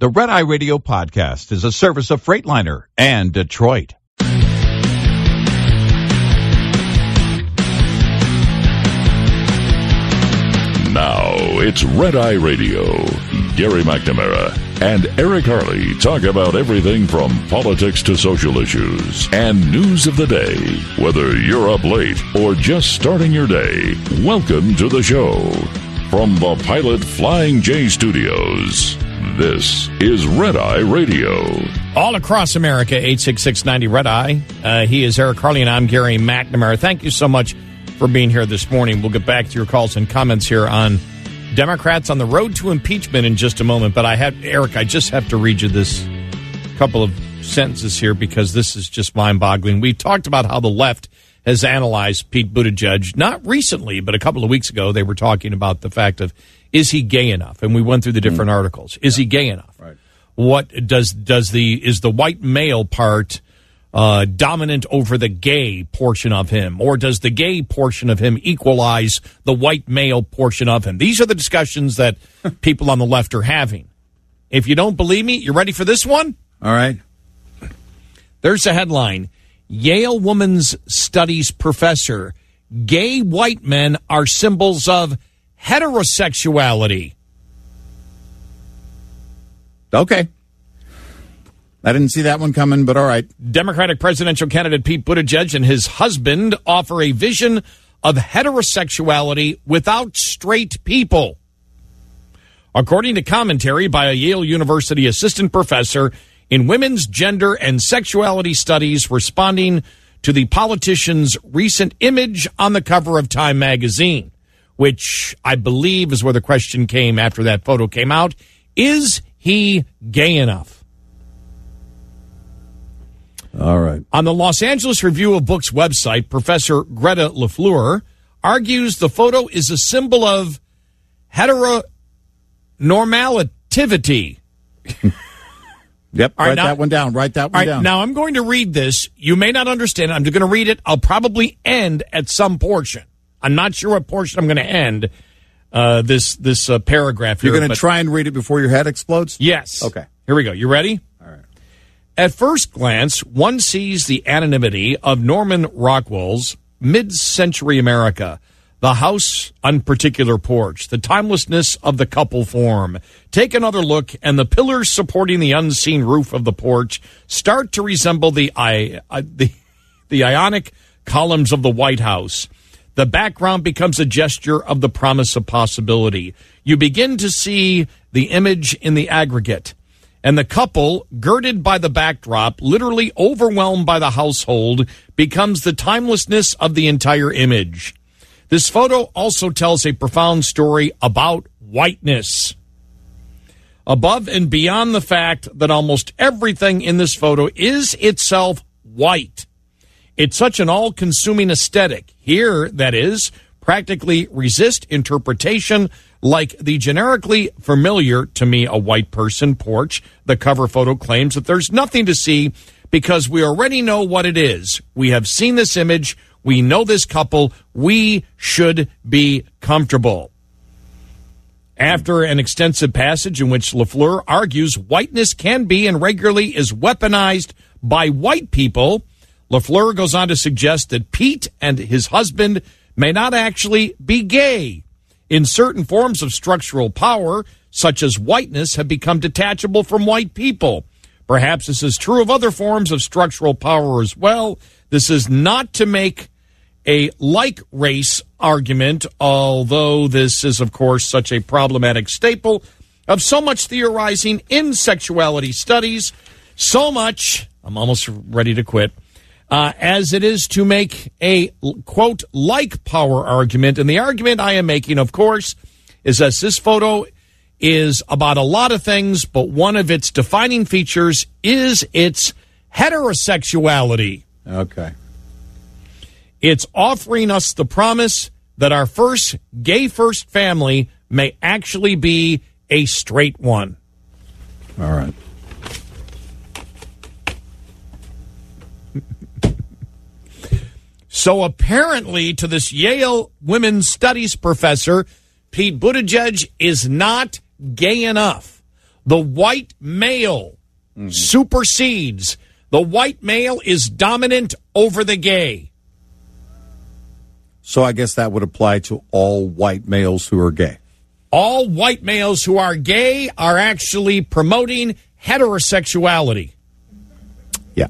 The Red Eye Radio podcast is a service of Freightliner and Detroit. Now it's Red Eye Radio. Gary McNamara and Eric Harley talk about everything from politics to social issues and news of the day. Whether you're up late or just starting your day, welcome to the show. From the Pilot Flying J Studios, this is Red Eye Radio. All across America, 866-90-RED-EYE. He is Eric Harley, and I'm Gary McNamara. Thank you so much for being here this morning. We'll get back to your calls and comments here on Democrats on the road to impeachment in just a moment. But Eric, I just have to read you this couple of sentences here because this is just mind-boggling. We talked about how the left has analyzed Pete Buttigieg, not recently, but a couple of weeks ago. They were talking about the fact of, is he gay enough? And we went through the different articles. Is he gay enough? Right. What is the white male part dominant over the gay portion of him, or does the gay portion of him equalize the white male portion of him? These are the discussions that people on the left are having. If you don't believe me, you ready for this one? All right. There's a headline. Yale Women's Studies professor, gay white men are symbols of heterosexuality. Okay. I didn't see that one coming, but all right. Democratic presidential candidate Pete Buttigieg and his husband offer a vision of heterosexuality without straight people. According to commentary by a Yale University assistant professor in women's gender and sexuality studies responding to the politician's recent image on the cover of Time magazine, which I believe is where the question came after that photo came out. Is he gay enough? All right. On the Los Angeles Review of Books website, Professor Greta LaFleur argues the photo is a symbol of heteronormativity. Yep, All right, write that one down. Write that one down. Now, I'm going to read this. You may not understand it. I'm going to read it. I'll probably end at some portion. I'm not sure what portion I'm going to end this paragraph here. You're going to try and read it before your head explodes? Yes. Okay. Here we go. You ready? All right. At first glance, one sees the anonymity of Norman Rockwell's mid-century America, the house on particular porch, the timelessness of the couple form. Take another look, and the pillars supporting the unseen roof of the porch start to resemble the ionic columns of the White House. The background becomes a gesture of the promise of possibility. You begin to see the image in the aggregate, and the couple, girded by the backdrop, literally overwhelmed by the household, becomes the timelessness of the entire image. This photo also tells a profound story about whiteness. Above and beyond the fact that almost everything in this photo is itself white. It's such an all-consuming aesthetic. Here, that is, practically resist interpretation like the generically familiar, to me, a white person porch. The cover photo claims that there's nothing to see because we already know what it is. We have seen this image. We know this couple. We should be comfortable. After an extensive passage in which LaFleur argues whiteness can be and regularly is weaponized by white people, LaFleur goes on to suggest that Pete and his husband may not actually be gay. In certain forms of structural power, such as whiteness, have become detachable from white people. Perhaps this is true of other forms of structural power as well. This is not to make a like race argument, although this is, of course, such a problematic staple of so much theorizing in sexuality studies, so much, I'm almost ready to quit, as it is to make a, quote, like power argument. And the argument I am making, of course, is that this photo is about a lot of things, but one of its defining features is its heterosexuality. Okay. It's offering us the promise that our first gay-first family may actually be a straight one. All right. So apparently, to this Yale Women's Studies professor, Pete Buttigieg is not gay enough. The white male supersedes. The white male is dominant over the gay. So I guess that would apply to all white males who are gay. All white males who are gay are actually promoting heterosexuality. Yeah.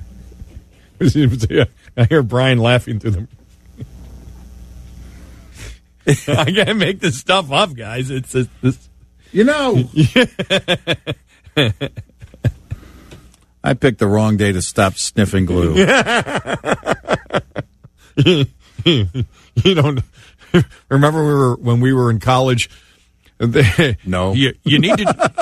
I hear Brian laughing through them. I can't make this stuff up, guys. It's this. You know, I picked the wrong day to stop sniffing glue. You don't remember when we were in college? No. You need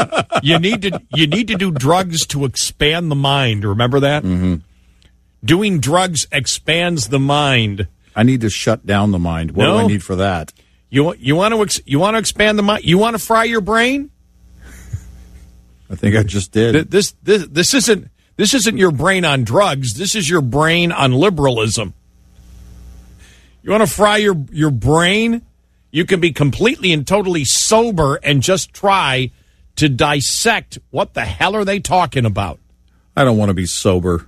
to do drugs to expand the mind. Remember that? Mm-hmm. Doing drugs expands the mind. I need to shut down the mind. What do I need for that? You want to expand the mind? You want to fry your brain? I think I just did. This isn't your brain on drugs. This is your brain on liberalism. You want to fry your brain? You can be completely and totally sober and just try to dissect what the hell are they talking about. I don't want to be sober.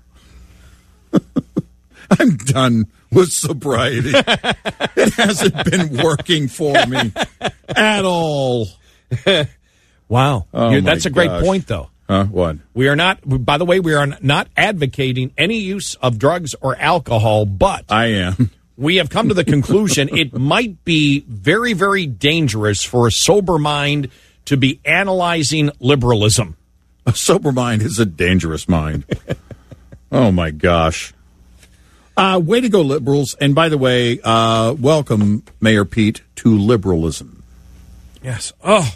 I'm done with sobriety. It hasn't been working for me at all. Wow. That's a great point, though. Huh? What? We are not, by the way, we are not advocating any use of drugs or alcohol, but I am. We have come to the conclusion it might be very, very dangerous for a sober mind to be analyzing liberalism. A sober mind is a dangerous mind. Oh, my gosh. Way to go, liberals. And by the way, welcome, Mayor Pete, to liberalism. Yes. Oh.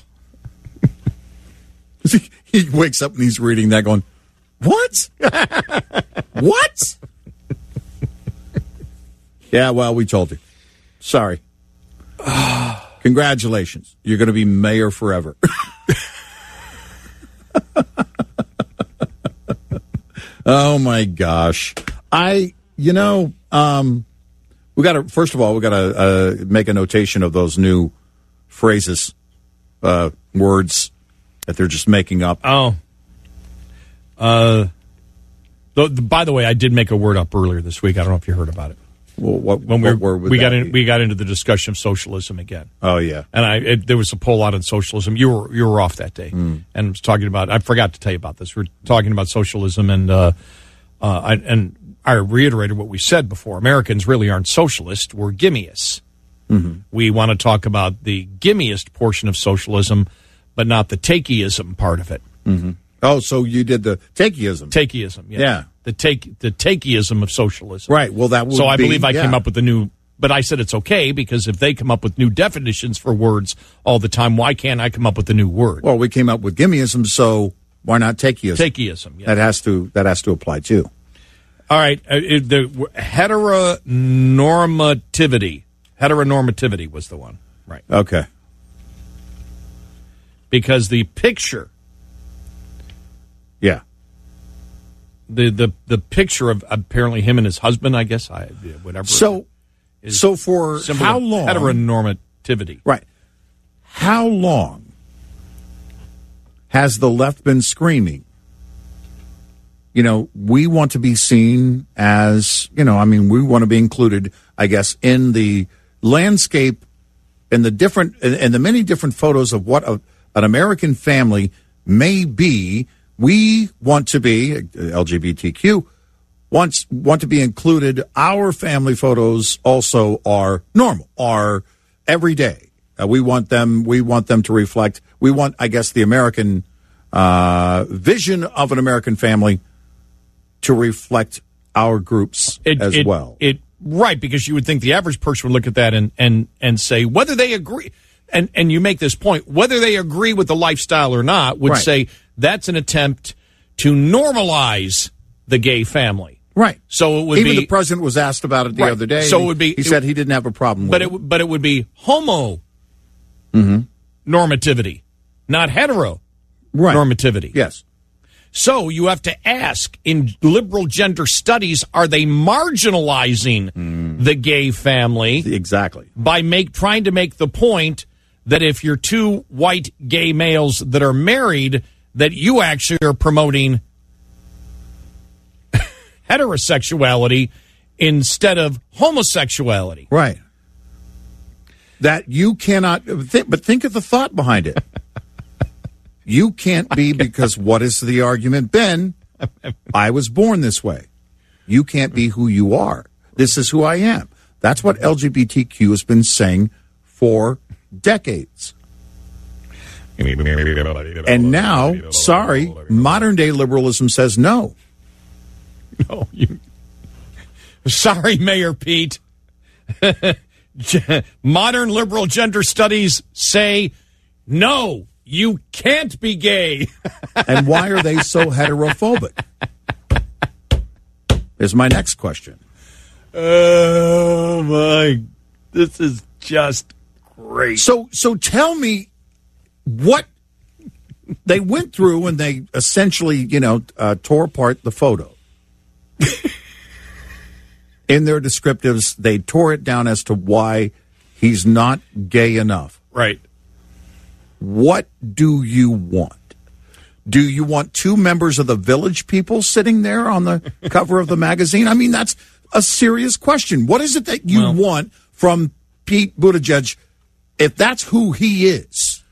He wakes up and he's reading that going, what? What? Yeah, well, we told you. Sorry. Congratulations. You're going to be mayor forever. Oh, my gosh. We got to, first of all, we got to make a notation of those new phrases, words that they're just making up. Oh. By the way, I did make a word up earlier this week. I don't know if you heard about it. Well, what word would we that got be? we got into the discussion of socialism again. Oh yeah, and there was a poll out on socialism. You were off that day, and I was talking about. I forgot to tell you about this. We're talking about socialism, and I reiterated what we said before. Americans really aren't socialist. We're gimmiest. Mm-hmm. We want to talk about the gimmiest portion of socialism, but not the takeism part of it. Mm-hmm. Oh, so you did the takeism. Takeism, yeah. The takeism of socialism. Right. Well, that would So I be, believe I came up with the new, but I said it's okay because if they come up with new definitions for words all the time, why can't I come up with a new word? Well, we came up with gimmyism, so why not takeism? Takeism, yeah. That has to apply too. All right. The heteronormativity. Heteronormativity was the one. Right. Okay. Because the picture. Yeah. The picture of apparently him and his husband, I guess, whatever. So for how long? Heteronormativity. Right. How long has the left been screaming? We want to be seen as, we want to be included, I guess, in the landscape and the many different photos of what an American family may be. We want to be, LGBTQ, want to be included. Our family photos also are normal, are everyday. We want them to reflect, I guess, the American vision of an American family to reflect our groups as well. Right, because you would think the average person would look at that and say whether they agree, and you make this point, whether they agree with the lifestyle or not, would say that's an attempt to normalize the gay family. Right. So it would even the president was asked about it the other day. So it would be. He said he didn't have a problem with it. But it would be homo normativity, not hetero normativity. Yes. So you have to ask, in liberal gender studies, are they marginalizing the gay family? Exactly. By trying to make the point that if you're two white gay males that are married, that you actually are promoting heterosexuality instead of homosexuality. Right. That you cannot, but think of the thought behind it. You can't be, because what has the argument been? I was born this way. You can't be who you are. This is who I am. That's what LGBTQ has been saying for decades. And now, sorry, modern day liberalism says no. No, sorry, Mayor Pete. Modern liberal gender studies say no, you can't be gay. And why are they so heterophobic? Is my next question. Oh my, this is just great. So tell me what they went through when they essentially, tore apart the photo. In their descriptives, they tore it down as to why he's not gay enough. Right. What do you want? Do you want two members of the Village People sitting there on the cover of the magazine? I mean, that's a serious question. What is it that you want from Pete Buttigieg if that's who he is?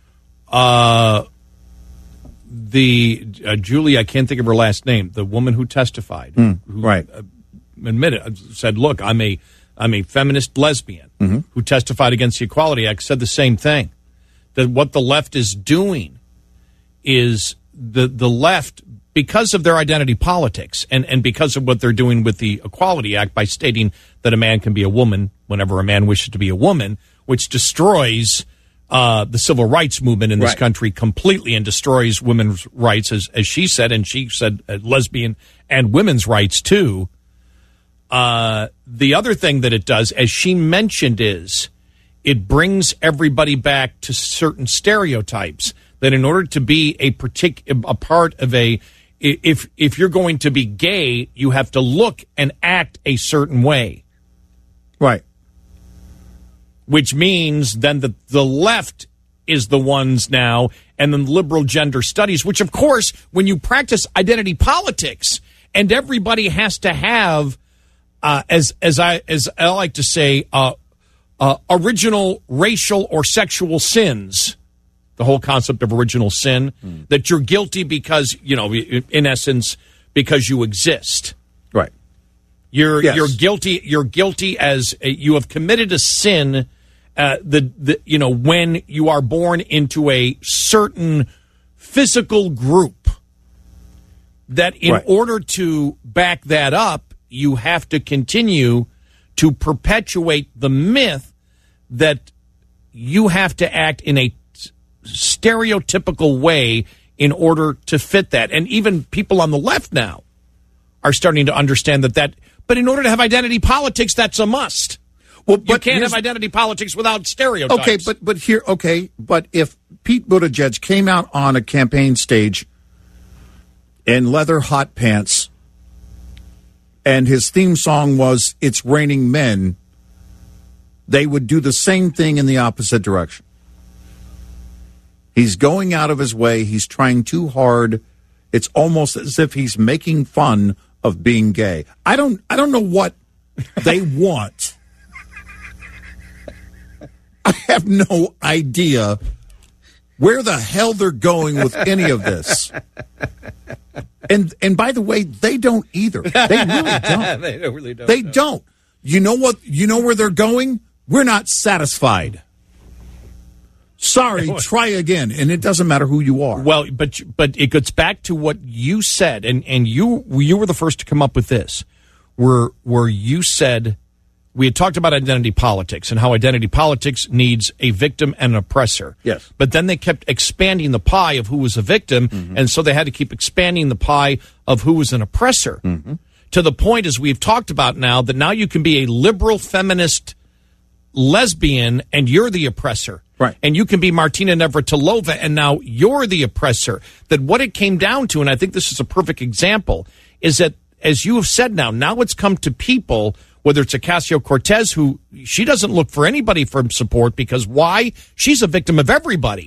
Julie, I can't think of her last name, the woman who testified. Right. Admitted, said, look, I'm a feminist lesbian who testified against the Equality Act, said the same thing. That what the left is doing is the left, because of their identity politics and because of what they're doing with the Equality Act by stating that a man can be a woman whenever a man wishes to be a woman, which destroys the civil rights movement in this country completely and destroys women's rights, as she said, and she said lesbian and women's rights too. The other thing that it does, as she mentioned, is it brings everybody back to certain stereotypes that in order to be a part of if you're going to be gay, you have to look and act a certain way. Right. Which means then that the left is the ones now, and then liberal gender studies, which of course, when you practice identity politics and everybody has to have as I like to say, original racial or sexual sins, the whole concept of original sin, that you're guilty because, in essence, because you exist. Right. You're guilty. You're guilty as you have committed a sin. When you are born into a certain physical group, that in order to back that up, you have to continue to perpetuate the myth that you have to act in a stereotypical way in order to fit that. And even people on the left now are starting to understand that. But in order to have identity politics, that's a must. Well, but you can't have identity politics without stereotypes. Okay, but if Pete Buttigieg came out on a campaign stage in leather hot pants and his theme song was "It's Raining Men," they would do the same thing in the opposite direction. He's going out of his way. He's trying too hard. It's almost as if he's making fun of being gay. I don't know what they want. I have no idea where the hell they're going with any of this. And by the way, they don't either. They really don't. They really don't. They don't. You know what? You know where they're going? We're not satisfied. Sorry, try again, and it doesn't matter who you are. Well, but it gets back to what you said, and you were the first to come up with this, where you said we had talked about identity politics and how identity politics needs a victim and an oppressor. Yes. But then they kept expanding the pie of who was a victim, and so they had to keep expanding the pie of who was an oppressor. To the point, as we've talked about now, that now you can be a liberal feminist lesbian and you're the oppressor. Right. And you can be Martina Navratilova and now you're the oppressor. That what it came down to, and I think this is a perfect example, is that, as you have said now it's come to people, whether it's Ocasio-Cortez, who she doesn't look for anybody for support because why? She's a victim of everybody.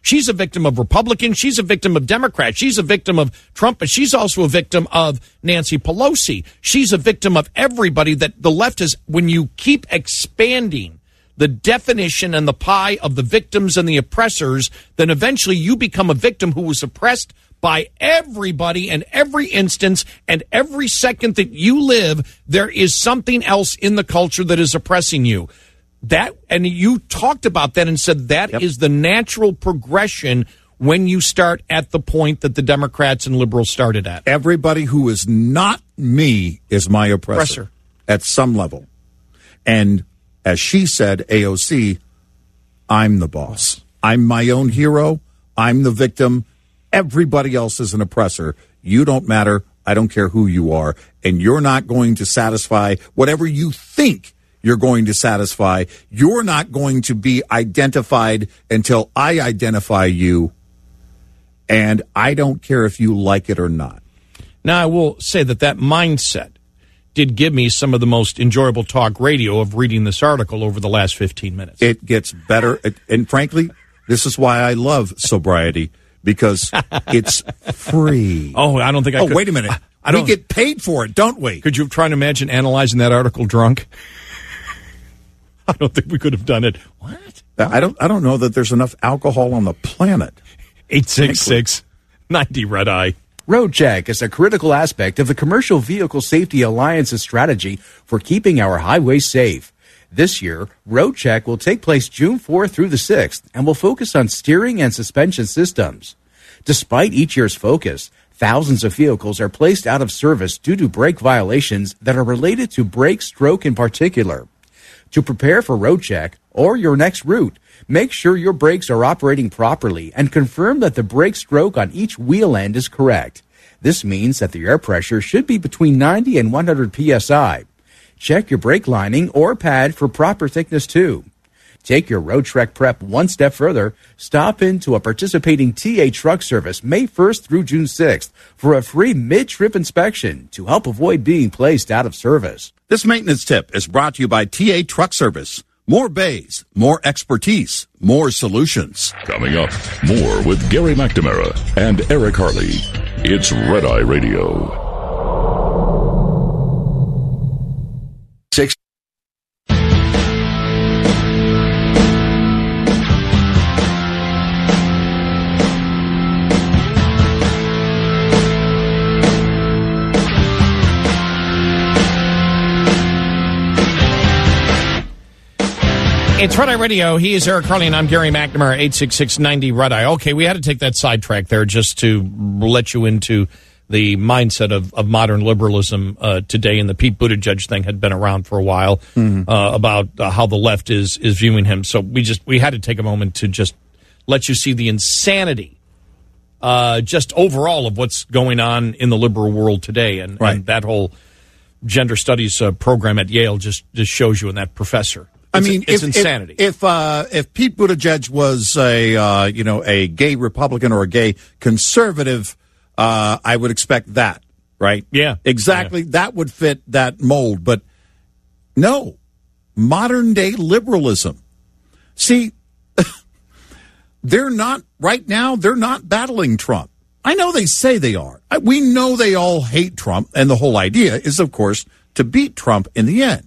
She's a victim of Republicans. She's a victim of Democrats. She's a victim of Trump, but she's also a victim of Nancy Pelosi. She's a victim of everybody that the left is. When you keep expanding the definition and the pie of the victims and the oppressors, then eventually you become a victim who was oppressed by everybody and every instance, and every second that you live, there is something else in the culture that is oppressing you. That, and you talked about that and said that is the natural progression when you start at the point that the Democrats and liberals started at. Everybody who is not me is my oppressor at some level. And as she said, AOC, I'm the boss. I'm my own hero. I'm the victim. Everybody else is an oppressor. You don't matter. I don't care who you are. And you're not going to satisfy whatever you think you're going to satisfy. You're not going to be identified until I identify you. And I don't care if you like it or not. Now, I will say that mindset did give me some of the most enjoyable talk radio of reading this article over the last 15 minutes. It gets better. And frankly, this is why I love sobriety. Because it's free. Oh, I don't think I could. Oh, wait a minute. We get paid for it, don't we? Could you try to imagine analyzing that article drunk? I don't think we could have done it. What? I don't know that there's enough alcohol on the planet. 866-90 Red Eye. RoadCheck is a critical aspect of the Commercial Vehicle Safety Alliance's strategy for keeping our highways safe. This year, RoadCheck will take place June 4th through the 6th and will focus on steering and suspension systems. Despite each year's focus, thousands of vehicles are placed out of service due to brake violations that are related to brake stroke in particular. To prepare for RoadCheck or your next route, make sure your brakes are operating properly and confirm that the brake stroke on each wheel end is correct. This means that the air pressure should be between 90 and 100 psi. Check your brake lining or pad for proper thickness, too. Take your RoadTrek prep one step further. Stop into a participating TA truck service May 1st through June 6th for a free mid-trip inspection to help avoid being placed out of service. This maintenance tip is brought to you by TA Truck Service. More bays, more expertise, more solutions. Coming up, more with Gary McNamara and Eric Harley. It's Red Eye Radio. 6. It's Red Eye Radio. He is Eric Harley, and I'm Gary McNamara, 866-90 Red Eye. Okay, we had to take that sidetrack there just to let you into the mindset of modern liberalism today, and the Pete Buttigieg thing had been around for a while about how the left is viewing him. So we had to take a moment to just let you see the insanity just overall of what's going on in the liberal world today, and that whole gender studies program at Yale just shows you in that professor. It's insanity. If Pete Buttigieg was a gay Republican or a gay conservative, I would expect that, right? Yeah, exactly. Yeah. That would fit that mold. But no, modern day liberalism. See, they're not right now. They're not battling Trump. I know they say they are. We know they all hate Trump, and the whole idea is, of course, to beat Trump in the end.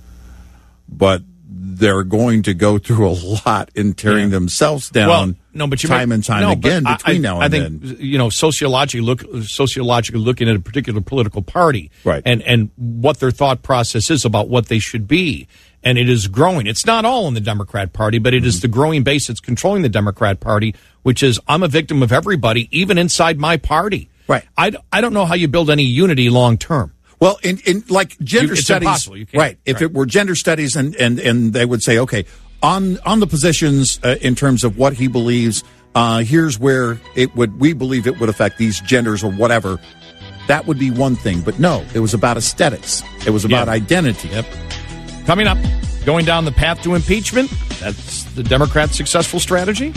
But they're going to go through a lot in tearing themselves down time and time again between now and then. I think, sociologically looking at a particular political party and what their thought process is about what they should be. And it is growing. It's not all in the Democrat Party, but it is the growing base that's controlling the Democrat Party, which is I'm a victim of everybody, even inside my party. Right. I don't know how you build any unity long term. Well, in like gender it's studies, impossible. You can't. Right? If it were gender studies, and they would say, okay, on the positions in terms of what he believes, here's where we believe it would affect these genders or whatever. That would be one thing, but no, it was about aesthetics. It was about identity. Yep. Coming up, going down the path to impeachment. That's the Democrats' successful strategy.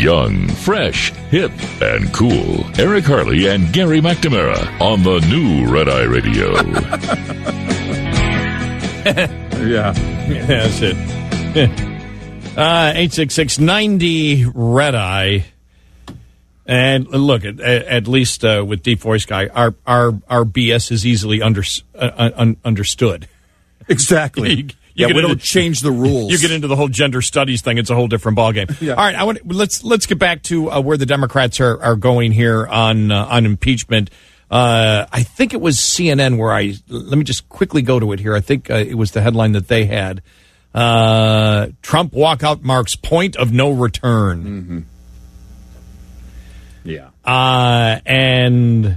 Young, fresh, hip, and cool. Eric Harley and Gary McNamara on the new Red Eye Radio. Yeah. That's it. 866-90 Red Eye. And look, at least with Deep Voice Guy, our BS is easily understood. Exactly. We don't change the rules. You get into the whole gender studies thing; it's a whole different ballgame. Yeah. All right, let's get back to where the Democrats are going here on impeachment. I think it was CNN where let me just quickly go to it here. I think it was the headline that they had: Trump walkout marks point of no return. Mm-hmm. Yeah. And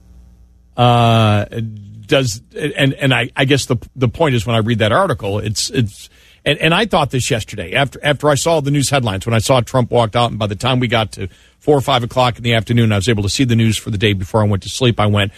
I guess the point is when I read that article, it's I thought this yesterday after I saw the news headlines, when I saw Trump walked out, and by the time we got to 4 or 5 o'clock in the afternoon, I was able to see the news for the day before I went to sleep. I went,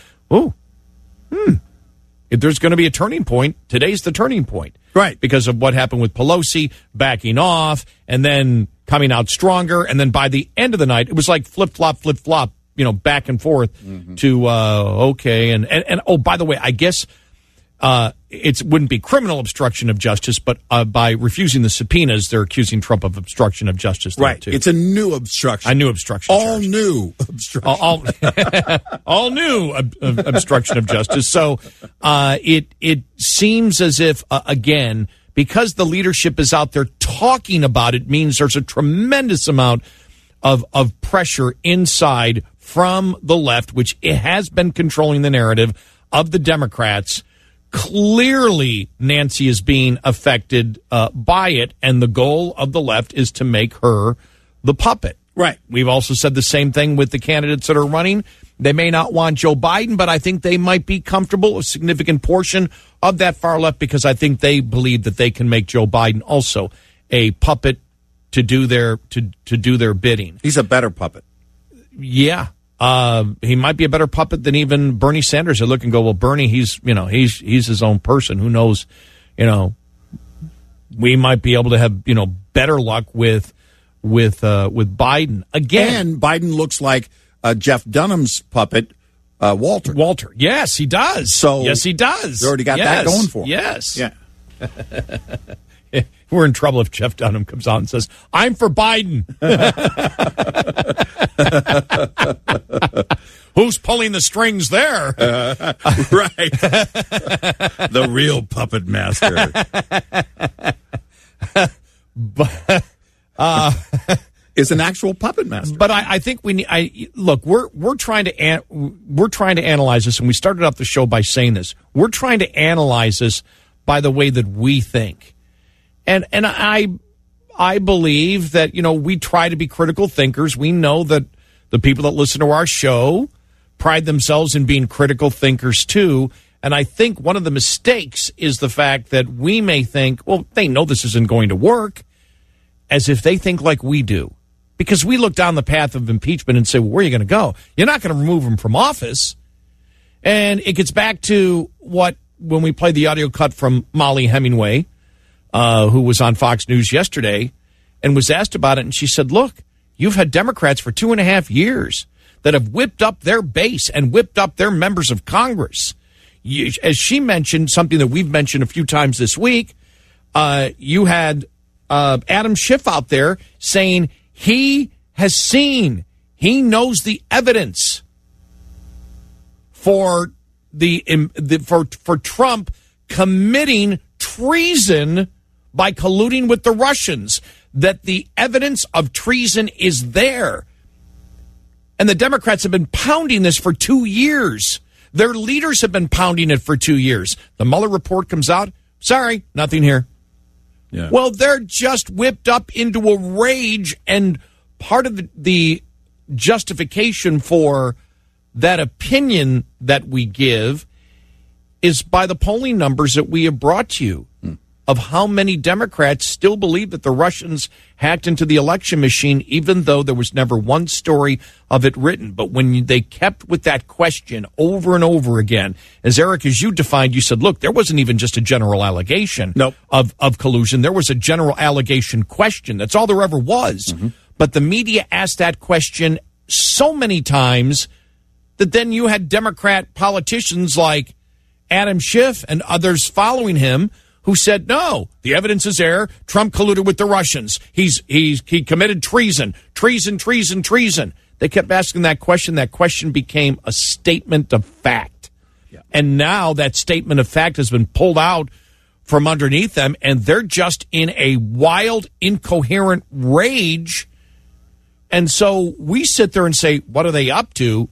if there's going to be a turning point, today's the turning point. Right. Because of what happened with Pelosi backing off and then coming out stronger. And then by the end of the night, it was like flip-flop, back and forth to, okay. And oh, by the way, I guess it wouldn't be criminal obstruction of justice, but by refusing the subpoenas, they're accusing Trump of obstruction of justice. Right. Too. It's a new obstruction. A new obstruction. All new obstruction. All new obstruction of justice. So it seems as if, again, because the leadership is out there talking about it, means there's a tremendous amount of pressure inside from the left, which it has been controlling the narrative of the Democrats. Clearly, Nancy is being affected by it, and the goal of the left is to make her the puppet. Right. We've also said the same thing with the candidates that are running. They may not want Joe Biden, but I think they might be comfortable, a significant portion of that far left, because I think they believe that they can make Joe Biden also a puppet to do their bidding. He's a better puppet. Yeah. He might be a better puppet than even Bernie Sanders. I look and go, well, Bernie, he's his own person. Who knows? We might be able to have, better luck with Biden again. And Biden looks like Jeff Dunham's puppet, Walter. Walter. Yes, he does. So yes, he does. They already got that going for him. Yes. Yeah. We're in trouble if Jeff Dunham comes out and says, I'm for Biden. Who's pulling the strings there? Right. The real puppet master. Is an actual puppet master. But I think we need. Look, we're trying to analyze this, and we started off the show by saying this. We're trying to analyze this by the way that we think. And I believe that, we try to be critical thinkers. We know that the people that listen to our show pride themselves in being critical thinkers too. And I think one of the mistakes is the fact that we may think, well, they know this isn't going to work, as if they think like we do. Because we look down the path of impeachment and say, well, where are you going to go? You're not going to remove him from office. And it gets back to when we played the audio cut from Molly Hemingway, who was on Fox News yesterday and was asked about it. And she said, look, you've had Democrats for 2.5 years that have whipped up their base and whipped up their members of Congress. As she mentioned, something that we've mentioned a few times this week, you had Adam Schiff out there saying he knows the evidence for for Trump committing treason by colluding with the Russians, that the evidence of treason is there. And the Democrats have been pounding this for 2 years. Their leaders have been pounding it for 2 years. The Mueller report comes out. Sorry, nothing here. Yeah. Well, they're just whipped up into a rage, and part of the justification for that opinion that we give is by the polling numbers that we have brought to you of how many Democrats still believe that the Russians hacked into the election machine, even though there was never one story of it written. But when they kept with that question over and over again, as Eric, as you defined, you said, look, there wasn't even just a general allegation Nope. of collusion. There was a general allegation question. That's all there ever was. Mm-hmm. But the media asked that question so many times that then you had Democrat politicians like Adam Schiff and others following him who said, no, the evidence is there. Trump colluded with the Russians. He committed treason. They kept asking that question. That question became a statement of fact. Yeah. And now that statement of fact has been pulled out from underneath them, and they're just in a wild, incoherent rage. And so we sit there and say, what are they up to?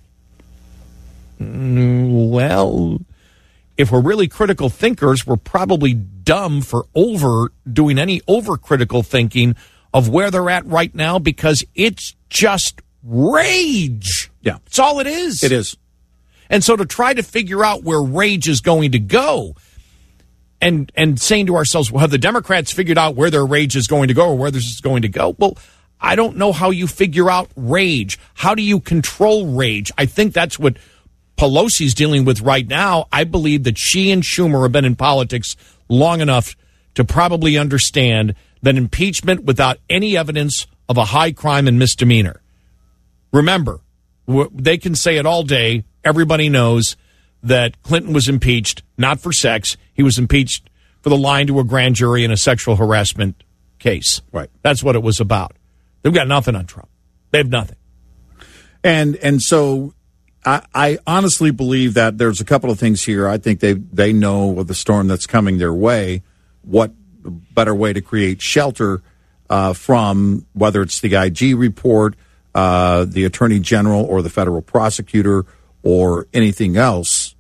Well, if we're really critical thinkers, we're probably dumb for doing any overcritical thinking of where they're at right now, because it's just rage. Yeah. It's all it is. It is. And so to try to figure out where rage is going to go and saying to ourselves, well, have the Democrats figured out where their rage is going to go or where this is going to go? Well, I don't know how you figure out rage. How do you control rage? I think that's what Pelosi's dealing with right now. I believe that she and Schumer have been in politics long enough to probably understand that impeachment without any evidence of a high crime and misdemeanor. Remember, they can say it all day. Everybody knows that Clinton was impeached, not for sex. He was impeached for the lying to a grand jury in a sexual harassment case. Right. That's what it was about. They've got nothing on Trump. They have nothing. And so I honestly believe that there's a couple of things here. I think they know of the storm that's coming their way. What better way to create shelter from, whether it's the IG report, the Attorney General or the federal prosecutor or anything else.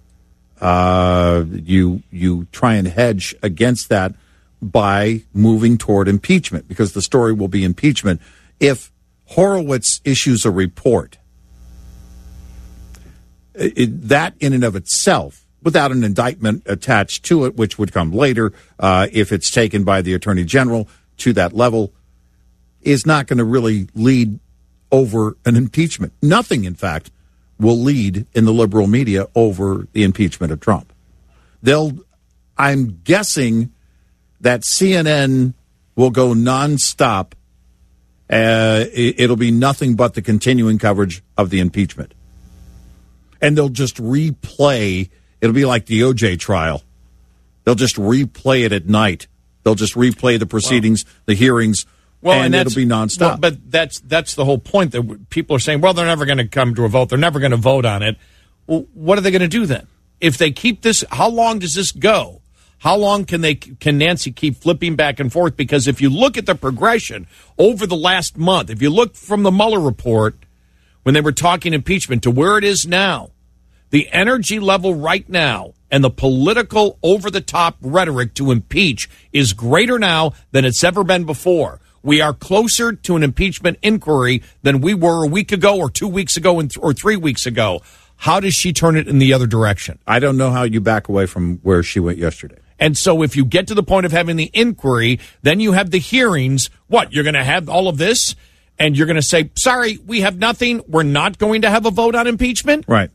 You try and hedge against that by moving toward impeachment, because the story will be impeachment. If Horowitz issues a report, that in and of itself, without an indictment attached to it, which would come later, if it's taken by the Attorney General to that level, is not going to really lead over an impeachment. Nothing, in fact, will lead in the liberal media over the impeachment of Trump. I'm guessing that CNN will go nonstop. It'll be nothing but the continuing coverage of the impeachment. And they'll just replay. It'll be like the OJ trial. They'll just replay it at night. They'll just replay the proceedings, the hearings, and it'll be nonstop. Well, but that's the whole point, that people are saying, well, they're never going to come to a vote. They're never going to vote on it. Well, what are they going to do then? If they keep this, how long does this go? How long can Nancy keep flipping back and forth? Because if you look at the progression over the last month, if you look from the Mueller report, when they were talking impeachment to where it is now, the energy level right now and the political over-the-top rhetoric to impeach is greater now than it's ever been before. We are closer to an impeachment inquiry than we were a week ago or 2 weeks ago or 3 weeks ago. How does she turn it in the other direction? I don't know how you back away from where she went yesterday. And so if you get to the point of having the inquiry, then you have the hearings. What, you're going to have all of this, and you're going to say, sorry, we have nothing. We're not going to have a vote on impeachment? Right.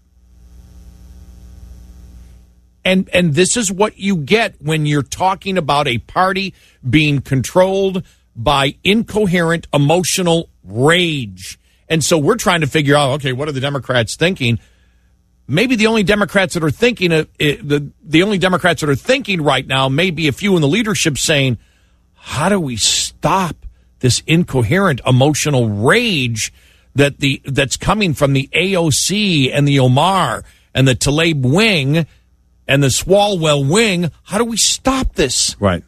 And this is what you get when you're talking about a party being controlled by incoherent emotional rage. And so we're trying to figure out, okay, what are the Democrats thinking? Maybe the only Democrats that are thinking the only Democrats that are thinking right now may be a few in the leadership saying, how do we stop this incoherent emotional rage that's coming from the AOC and the Omar and the Tlaib wing and the Swalwell wing? How do we stop this? Right.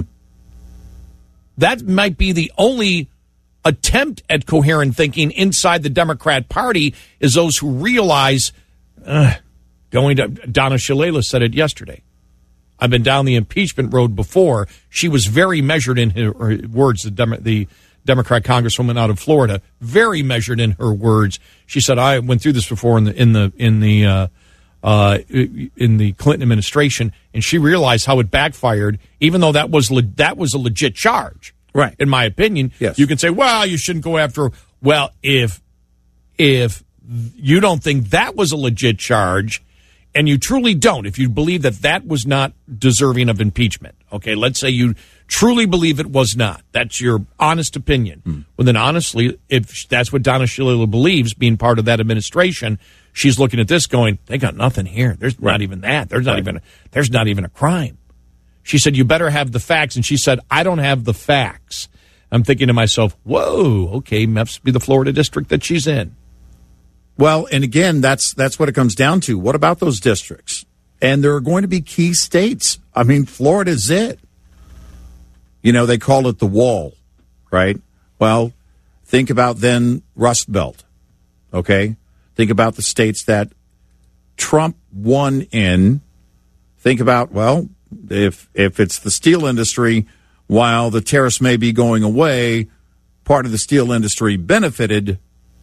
That might be the only attempt at coherent thinking inside the Democrat Party, is those who realize, going to, Donna Shalala said it yesterday. I've been down the impeachment road before. She was very measured in her words, the Democrat Congresswoman out of Florida, very measured in her words. She said, I went through this before in the Clinton administration, and she realized how it backfired, even though that was a legit charge. Right. In my opinion, yes. You can say, well, you shouldn't go after. Well, if you don't think that was a legit charge, and you truly don't, if you believe that that was not deserving of impeachment, okay, let's say you truly believe it was not. That's your honest opinion. Well, then honestly, if that's what Donna Shalala believes, being part of that administration, she's looking at this going, they got nothing here. There's not even that. There's not even a crime. She said, you better have the facts. And she said, I don't have the facts. I'm thinking to myself, whoa, okay, must be the Florida district that she's in. Well, and again, that's what it comes down to. What about those districts? And there are going to be key states. I mean, Florida's it. You know, they call it the wall, right? Well, think about then Rust Belt, okay? Think about the states that Trump won in. Think about, well, if it's the steel industry, while the tariffs may be going away, part of the steel industry benefited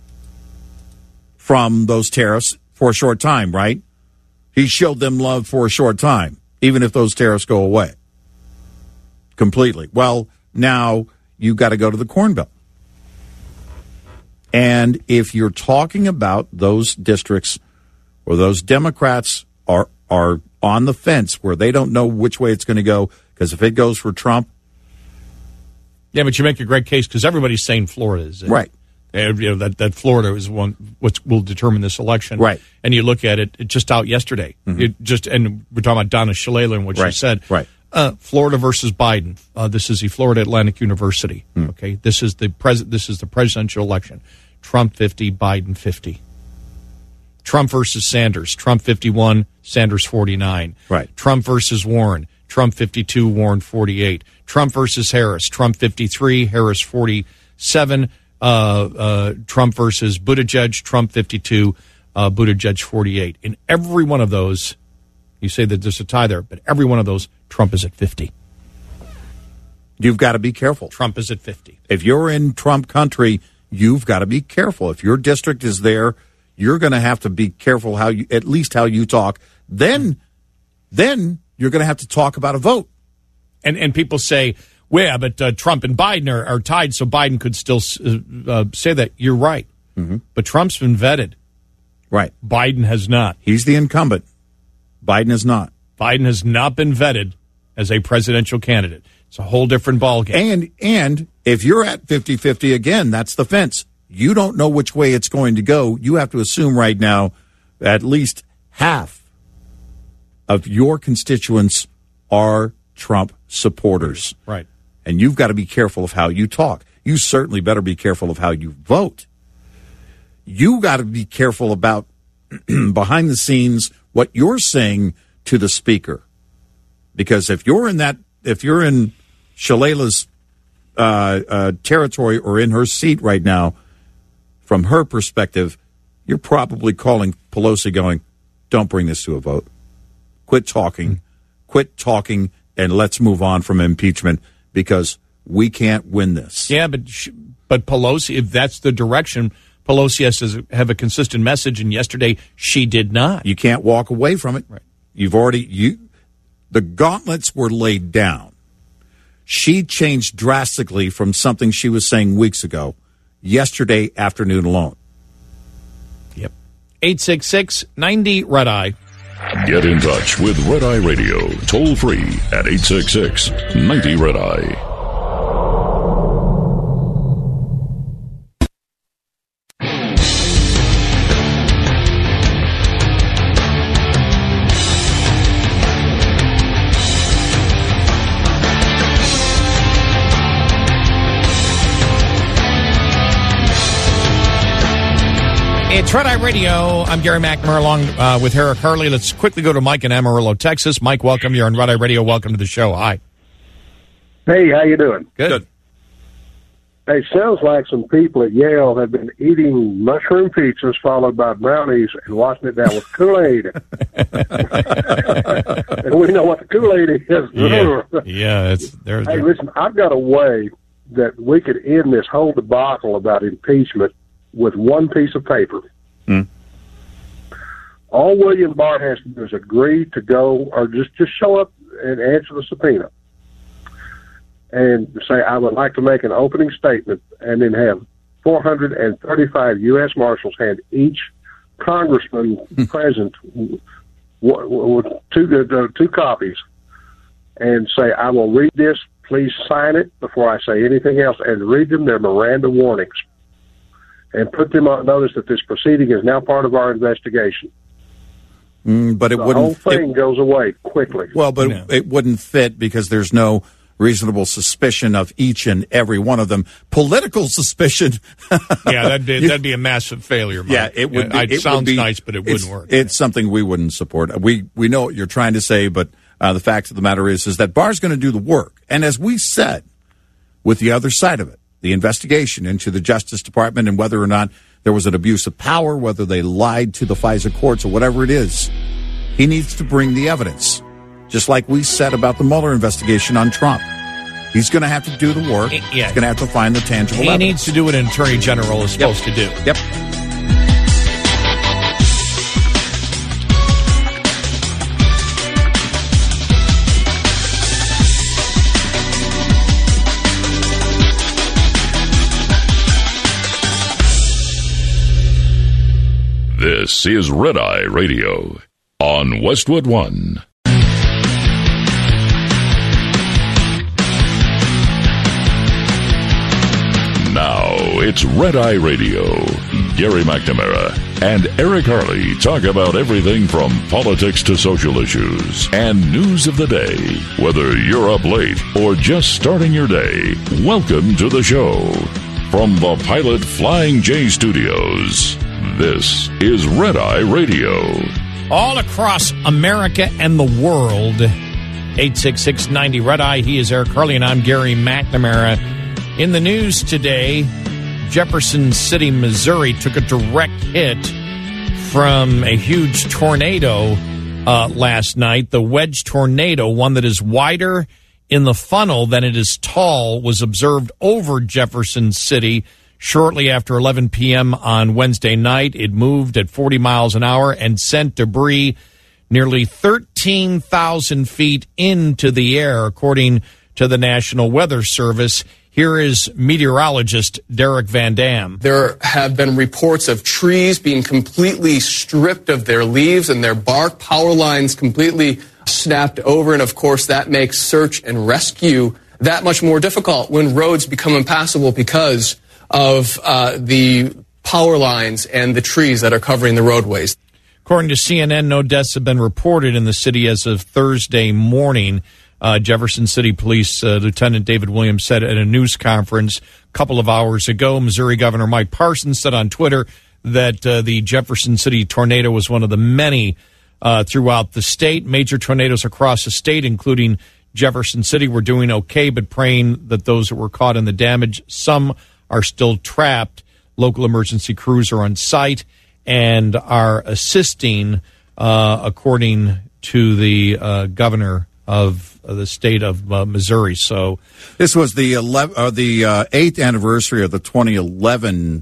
from those tariffs for a short time, right? He showed them love for a short time, even if those tariffs go away completely. Well, now you've got to go to the Corn Belt. And if you're talking about those districts where those Democrats are on the fence, where they don't know which way it's going to go, because if it goes for Trump. Yeah, but you make a great case because everybody's saying Florida is it. Right. You know, that Florida is one which will determine this election. Right. And you look at it just out yesterday. Mm-hmm. And we're talking about Donna Shalala and what she said. Right. Florida versus Biden. This is the Florida Atlantic University. Okay. This is the presidential election. Trump 50, Biden 50. Trump versus Sanders. Trump 51, Sanders 49. Right. Trump versus Warren. Trump 52, Warren 48. Trump versus Harris. Trump 53, Harris 47. Trump versus Buttigieg. Trump 52, Buttigieg 48. In every one of those, you say that there's a tie there, but every one of those, Trump is at 50. You've got to be careful. Trump is at 50. If you're in Trump country, you've got to be careful. If your district is there, you're going to have to be careful how you talk. Then you're going to have to talk about a vote. And people say, well, yeah, but Trump and Biden are tied, so Biden could still say that. You're right. Mm-hmm. But Trump's been vetted. Right. Biden has not. He's the incumbent. Biden is not. Biden has not been vetted as a presidential candidate. It's a whole different ballgame. And if you're at 50-50, again, that's the fence. You don't know which way it's going to go. You have to assume right now at least half of your constituents are Trump supporters. Right. And you've got to be careful of how you talk. You certainly better be careful of how you vote. You got to be careful about behind the scenes what you're saying to the speaker. Because if you're in Shalala's territory or in her seat right now, from her perspective, you're probably calling Pelosi going, don't bring this to a vote. Quit talking, and let's move on from impeachment because we can't win this. Yeah, but Pelosi, if that's the direction, Pelosi has to have a consistent message, and yesterday she did not. You can't walk away from it. Right. The gauntlets were laid down. She changed drastically from something she was saying weeks ago, yesterday afternoon alone. Yep. 866-90-RED-EYE. Get in touch with Red Eye Radio, toll free at 866-90-RED-EYE. It's Red Eye Radio. I'm Gary McNamara along with Eric Harley. Let's quickly go to Mike in Amarillo, Texas. Mike, welcome. You're on Red Eye Radio. Welcome to the show. Hi. Hey, how you doing? Good. Hey, sounds like some people at Yale have been eating mushroom pizzas followed by brownies and washing it down with Kool-Aid. And we know what the Kool-Aid is. Yeah. Hey, listen, I've got a way that we could end this whole debacle about impeachment with one piece of paper. All William Barr has to do is agree to go or just show up and answer the subpoena and say, I would like to make an opening statement, and then have 435 U.S. Marshals hand each congressman present two copies, and say, I will read this. Please sign it before I say anything else, and read them their Miranda warnings, and put them on notice that this proceeding is now part of our investigation. But the whole thing goes away quickly. Well, but it wouldn't fit because there's no reasonable suspicion of each and every one of them. Political suspicion. Yeah, that'd be a massive failure, Mike. Yeah, it would. It sounds nice, but it wouldn't work. It's something we wouldn't support. We know what you're trying to say, but the fact of the matter is that Barr's going to do the work. And as we said, with the other side of it, the investigation into the Justice Department and whether or not there was an abuse of power, whether they lied to the FISA courts or whatever it is, he needs to bring the evidence. Just like we said about the Mueller investigation on Trump. He's going to have to do the work. Yeah. He's going to have to find the tangible evidence. He needs to do what an attorney general is supposed to do. Yep. This is Red Eye Radio on Westwood One. Now it's Red Eye Radio. Gary McNamara and Eric Harley talk about everything from politics to social issues and news of the day. Whether you're up late or just starting your day, welcome to the show. From the Pilot Flying J Studios, this is Red Eye Radio. All across America and the world, 866-90 Red Eye. He is Eric Harley, and I'm Gary McNamara. In the news today, Jefferson City, Missouri took a direct hit from a huge tornado last night. The wedge tornado, one that is wider in the funnel than it is tall, was observed over Jefferson City shortly after 11 p.m. on Wednesday night. It moved at 40 miles an hour and sent debris nearly 13,000 feet into the air, according to the National Weather Service. Here is meteorologist Derek Van Dam. There have been reports of trees being completely stripped of their leaves and their bark, power lines completely snapped over, and of course that makes search and rescue that much more difficult when roads become impassable because of the power lines and the trees that are covering the roadways. According to CNN, no deaths have been reported in the city as of Thursday morning. Jefferson City Police Lieutenant David Williams said at a news conference a couple of hours ago. Missouri Governor Mike Parsons said on Twitter that the Jefferson City tornado was one of the many throughout the state. Major tornadoes across the state, including Jefferson City, were doing okay, but praying that those that were caught in the damage, some are still trapped. Local emergency crews are on site and are assisting, according to the governor of the state of Missouri. So this was the 8th anniversary of the 2011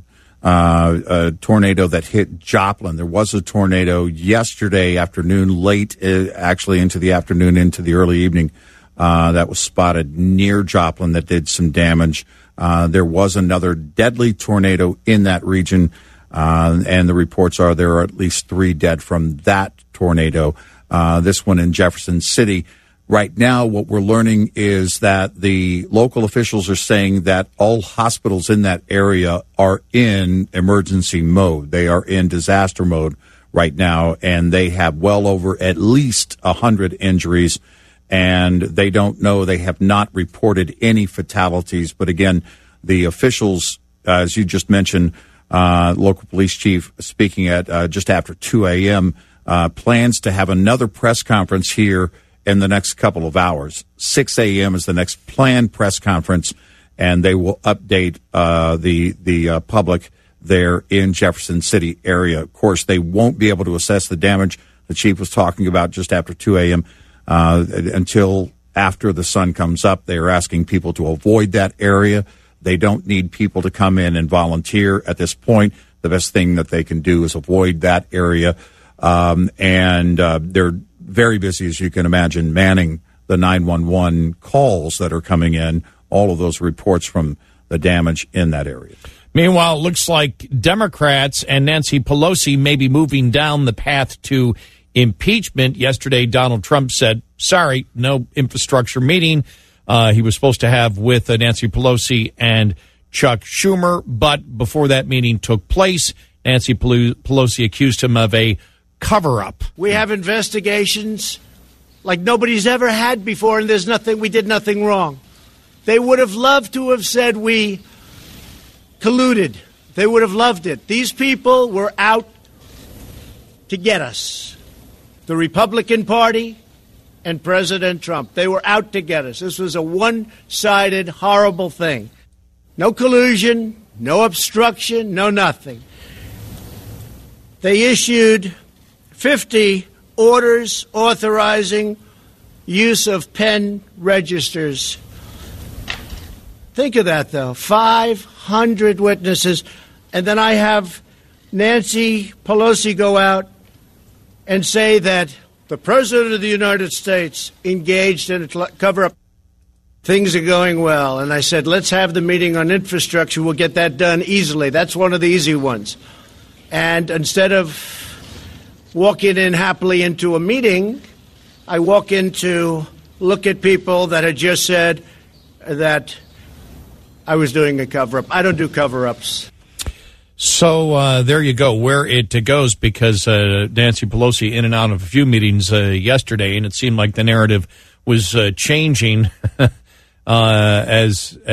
tornado that hit Joplin. There was a tornado yesterday afternoon, late actually into the afternoon, into the early evening, that was spotted near Joplin that did some damage. There was another deadly tornado in that region, and the reports are there are at least 3 dead from that tornado. This one in Jefferson City. Right now, what we're learning is that the local officials are saying that all hospitals in that area are in emergency mode. They are in disaster mode right now, and they have well over at least 100 injuries, and they don't know. They have not reported any fatalities. But again, the officials, as you just mentioned, local police chief speaking at just after 2 a.m., plans to have another press conference here in the next couple of hours. 6 a.m. is the next planned press conference, and they will update the public there in Jefferson City area. Of course, they won't be able to assess the damage the chief was talking about just after 2 a.m. Until after the sun comes up. They are asking people to avoid that area. They don't need people to come in and volunteer at this point. The best thing that they can do is avoid that area. And they're very busy, as you can imagine, manning the 911 calls that are coming in, all of those reports from the damage in that area. Meanwhile, it looks like Democrats and Nancy Pelosi may be moving down the path to impeachment. Yesterday, Donald Trump said, sorry, no infrastructure meeting he was supposed to have with Nancy Pelosi and Chuck Schumer. But before that meeting took place, Nancy Pelosi accused him of a cover-up. We have investigations like nobody's ever had before, and we did nothing wrong. They would have loved to have said we colluded. They would have loved it. These people were out to get us. The Republican Party and President Trump. They were out to get us. This was a one-sided, horrible thing. No collusion, no obstruction, no nothing. They issued 50 orders authorizing use of pen registers. Think of that, though. 500 witnesses. And then I have Nancy Pelosi go out and say that the President of the United States engaged in a cover-up. Things are going well. And I said, let's have the meeting on infrastructure. We'll get that done easily. That's one of the easy ones. And instead of walking in happily into a meeting, I walk in to look at people that had just said that I was doing a cover-up. I don't do cover-ups. So there you go, where it goes, because Nancy Pelosi in and out of a few meetings yesterday, and it seemed like the narrative was changing as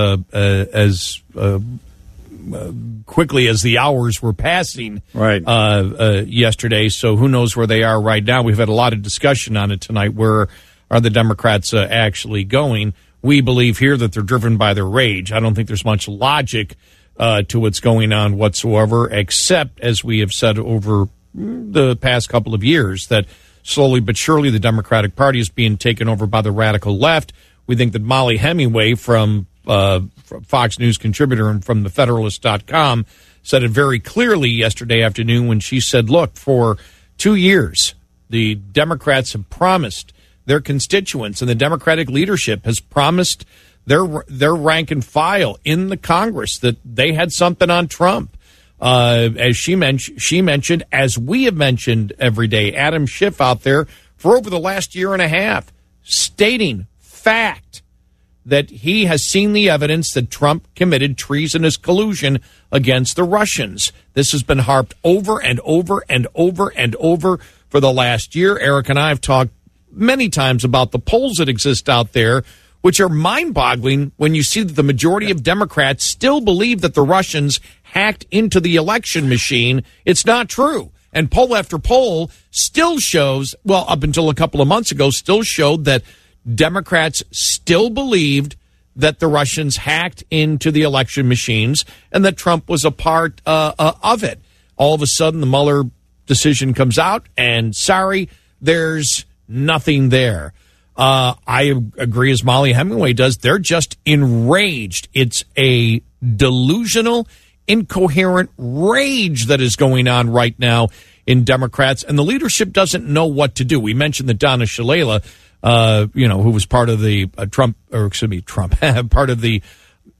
quickly as the hours were passing yesterday. So who knows where they are right now. We've had a lot of discussion on it tonight. Where are the Democrats actually going? We believe here that they're driven by their rage. I don't think there's much logic to what's going on whatsoever, except, as we have said over the past couple of years, that slowly but surely the Democratic Party is being taken over by the radical left. We think that Mollie Hemingway from Fox News contributor and from thefederalist.com said it very clearly yesterday afternoon when she said, look, for 2 years, the Democrats have promised their constituents, and the Democratic leadership has promised their rank and file in the Congress that they had something on Trump. As she mentioned, as we have mentioned every day, Adam Schiff out there for over the last year and a half, stating fact that he has seen the evidence that Trump committed treasonous collusion against the Russians. This has been harped over and over and over and over for the last year. Eric and I have talked many times about the polls that exist out there, which are mind-boggling when you see that the majority of Democrats still believe that the Russians hacked into the election machine. It's not true. And poll after poll still shows, well, up until a couple of months ago, still showed that Democrats still believed that the Russians hacked into the election machines and that Trump was a part of it. All of a sudden, the Mueller decision comes out, and sorry, there's nothing there. I agree, as Mollie Hemingway does. They're just enraged. It's a delusional, incoherent rage that is going on right now in Democrats, and the leadership doesn't know what to do. We mentioned that Donna Shalala, who was part of the part of the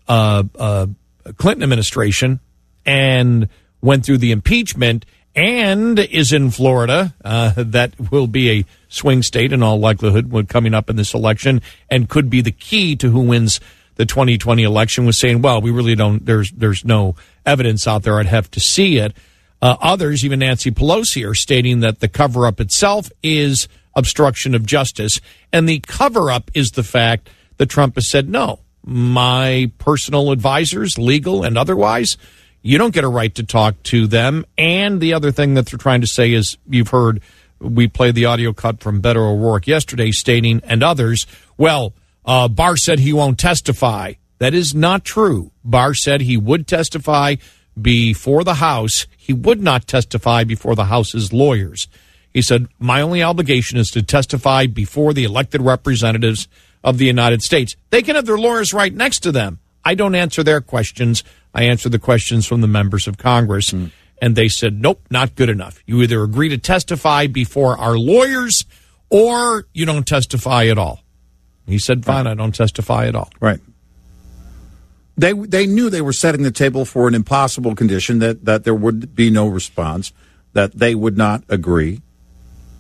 Clinton administration and went through the impeachment and is in Florida. That will be a swing state in all likelihood coming up in this election and could be the key to who wins the 2020 election, was saying, well, we really don't, there's no evidence out there. I'd have to see it. Others, even Nancy Pelosi, are stating that the cover-up itself is obstruction of justice. And the cover-up is the fact that Trump has said, no, my personal advisors, legal and otherwise, you don't get a right to talk to them. And the other thing that they're trying to say is, you've heard, we played the audio cut from Beto O'Rourke yesterday stating, and others, well, Barr said he won't testify. That is not true. Barr said he would testify before the House. He would not testify before the House's lawyers. He said, my only obligation is to testify before the elected representatives of the United States. They can have their lawyers right next to them. I don't answer their questions. I answer the questions from the members of Congress. And they said, nope, not good enough. You either agree to testify before our lawyers or you don't testify at all. He said, fine, I don't testify at all. Right. They knew they were setting the table for an impossible condition, that there would be no response, that they would not agree.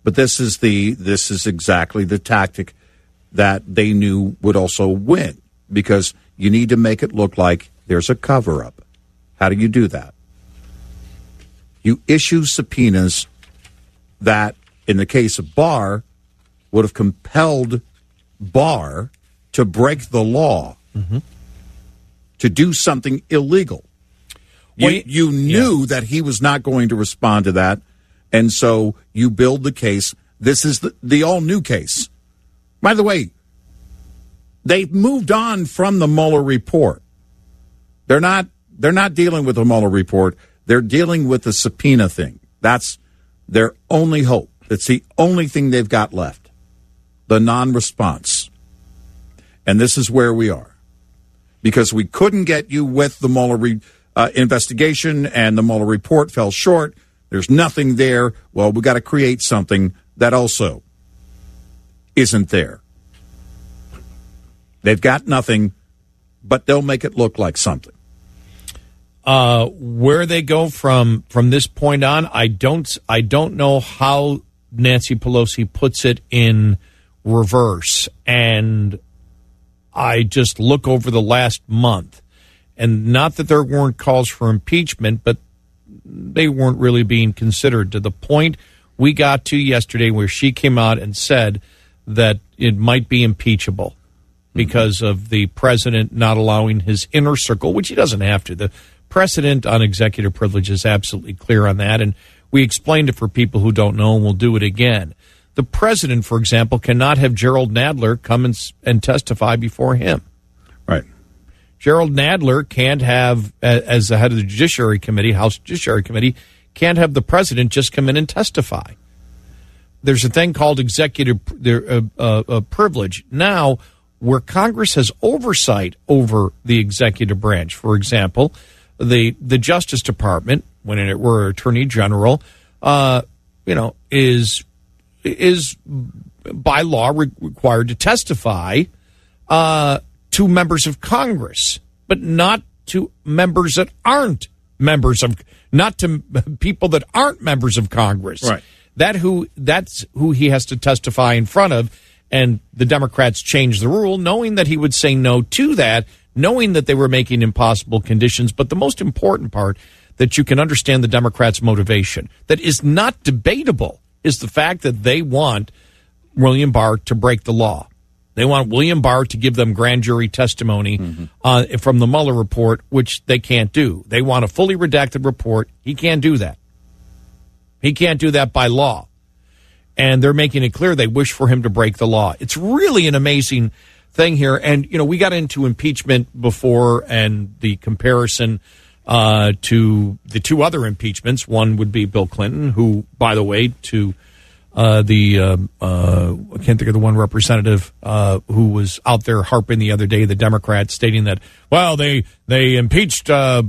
But this is exactly the tactic that they knew would also win, because you need to make it look like there's a cover-up. How do you do that? You issue subpoenas that, in the case of Barr, would have compelled Barr to break the law, to do something illegal. You knew that he was not going to respond to that, and so you build the case. This is the all-new case. By the way, they've moved on from the Mueller report. They're not dealing with the Mueller report. They're dealing with the subpoena thing. That's their only hope. It's the only thing they've got left, the non-response. And this is where we are. Because we couldn't get you with the Mueller investigation, and the Mueller report fell short. There's nothing there. Well, we got to create something that also isn't there. They've got nothing, but they'll make it look like something. Where they go from this point on, I don't know how Nancy Pelosi puts it in reverse. And I just look over the last month, and not that there weren't calls for impeachment, but they weren't really being considered, to the point we got to yesterday where she came out and said that it might be impeachable because of the president not allowing his inner circle, which he doesn't have to. The precedent on executive privilege is absolutely clear on that, and we explained it for people who don't know, and we'll do it again. The president, for example, cannot have Gerald Nadler come and testify before him. Right. Gerald Nadler can't have, as the head of the Judiciary Committee, House Judiciary Committee, can't have the president just come in and testify. There's a thing called executive privilege now, where Congress has oversight over the executive branch. For example, the Justice Department, when it were Attorney General, is by law required to testify to members of Congress, but not to members that aren't not to people that aren't members of Congress. Right. That's who he has to testify in front of. And the Democrats changed the rule, knowing that he would say no to that, knowing that they were making impossible conditions. But the most important part, that you can understand the Democrats' motivation, that is not debatable, is the fact that they want William Barr to break the law. They want William Barr to give them grand jury testimony from the Mueller report, which they can't do. They want a fully redacted report. He can't do that. He can't do that by law. And they're making it clear they wish for him to break the law. It's really an amazing thing here. And, we got into impeachment before, and the comparison to the two other impeachments. One would be Bill Clinton, who, by the way, to I can't think of the one representative who was out there harping the other day, the Democrats, stating that, well, they impeached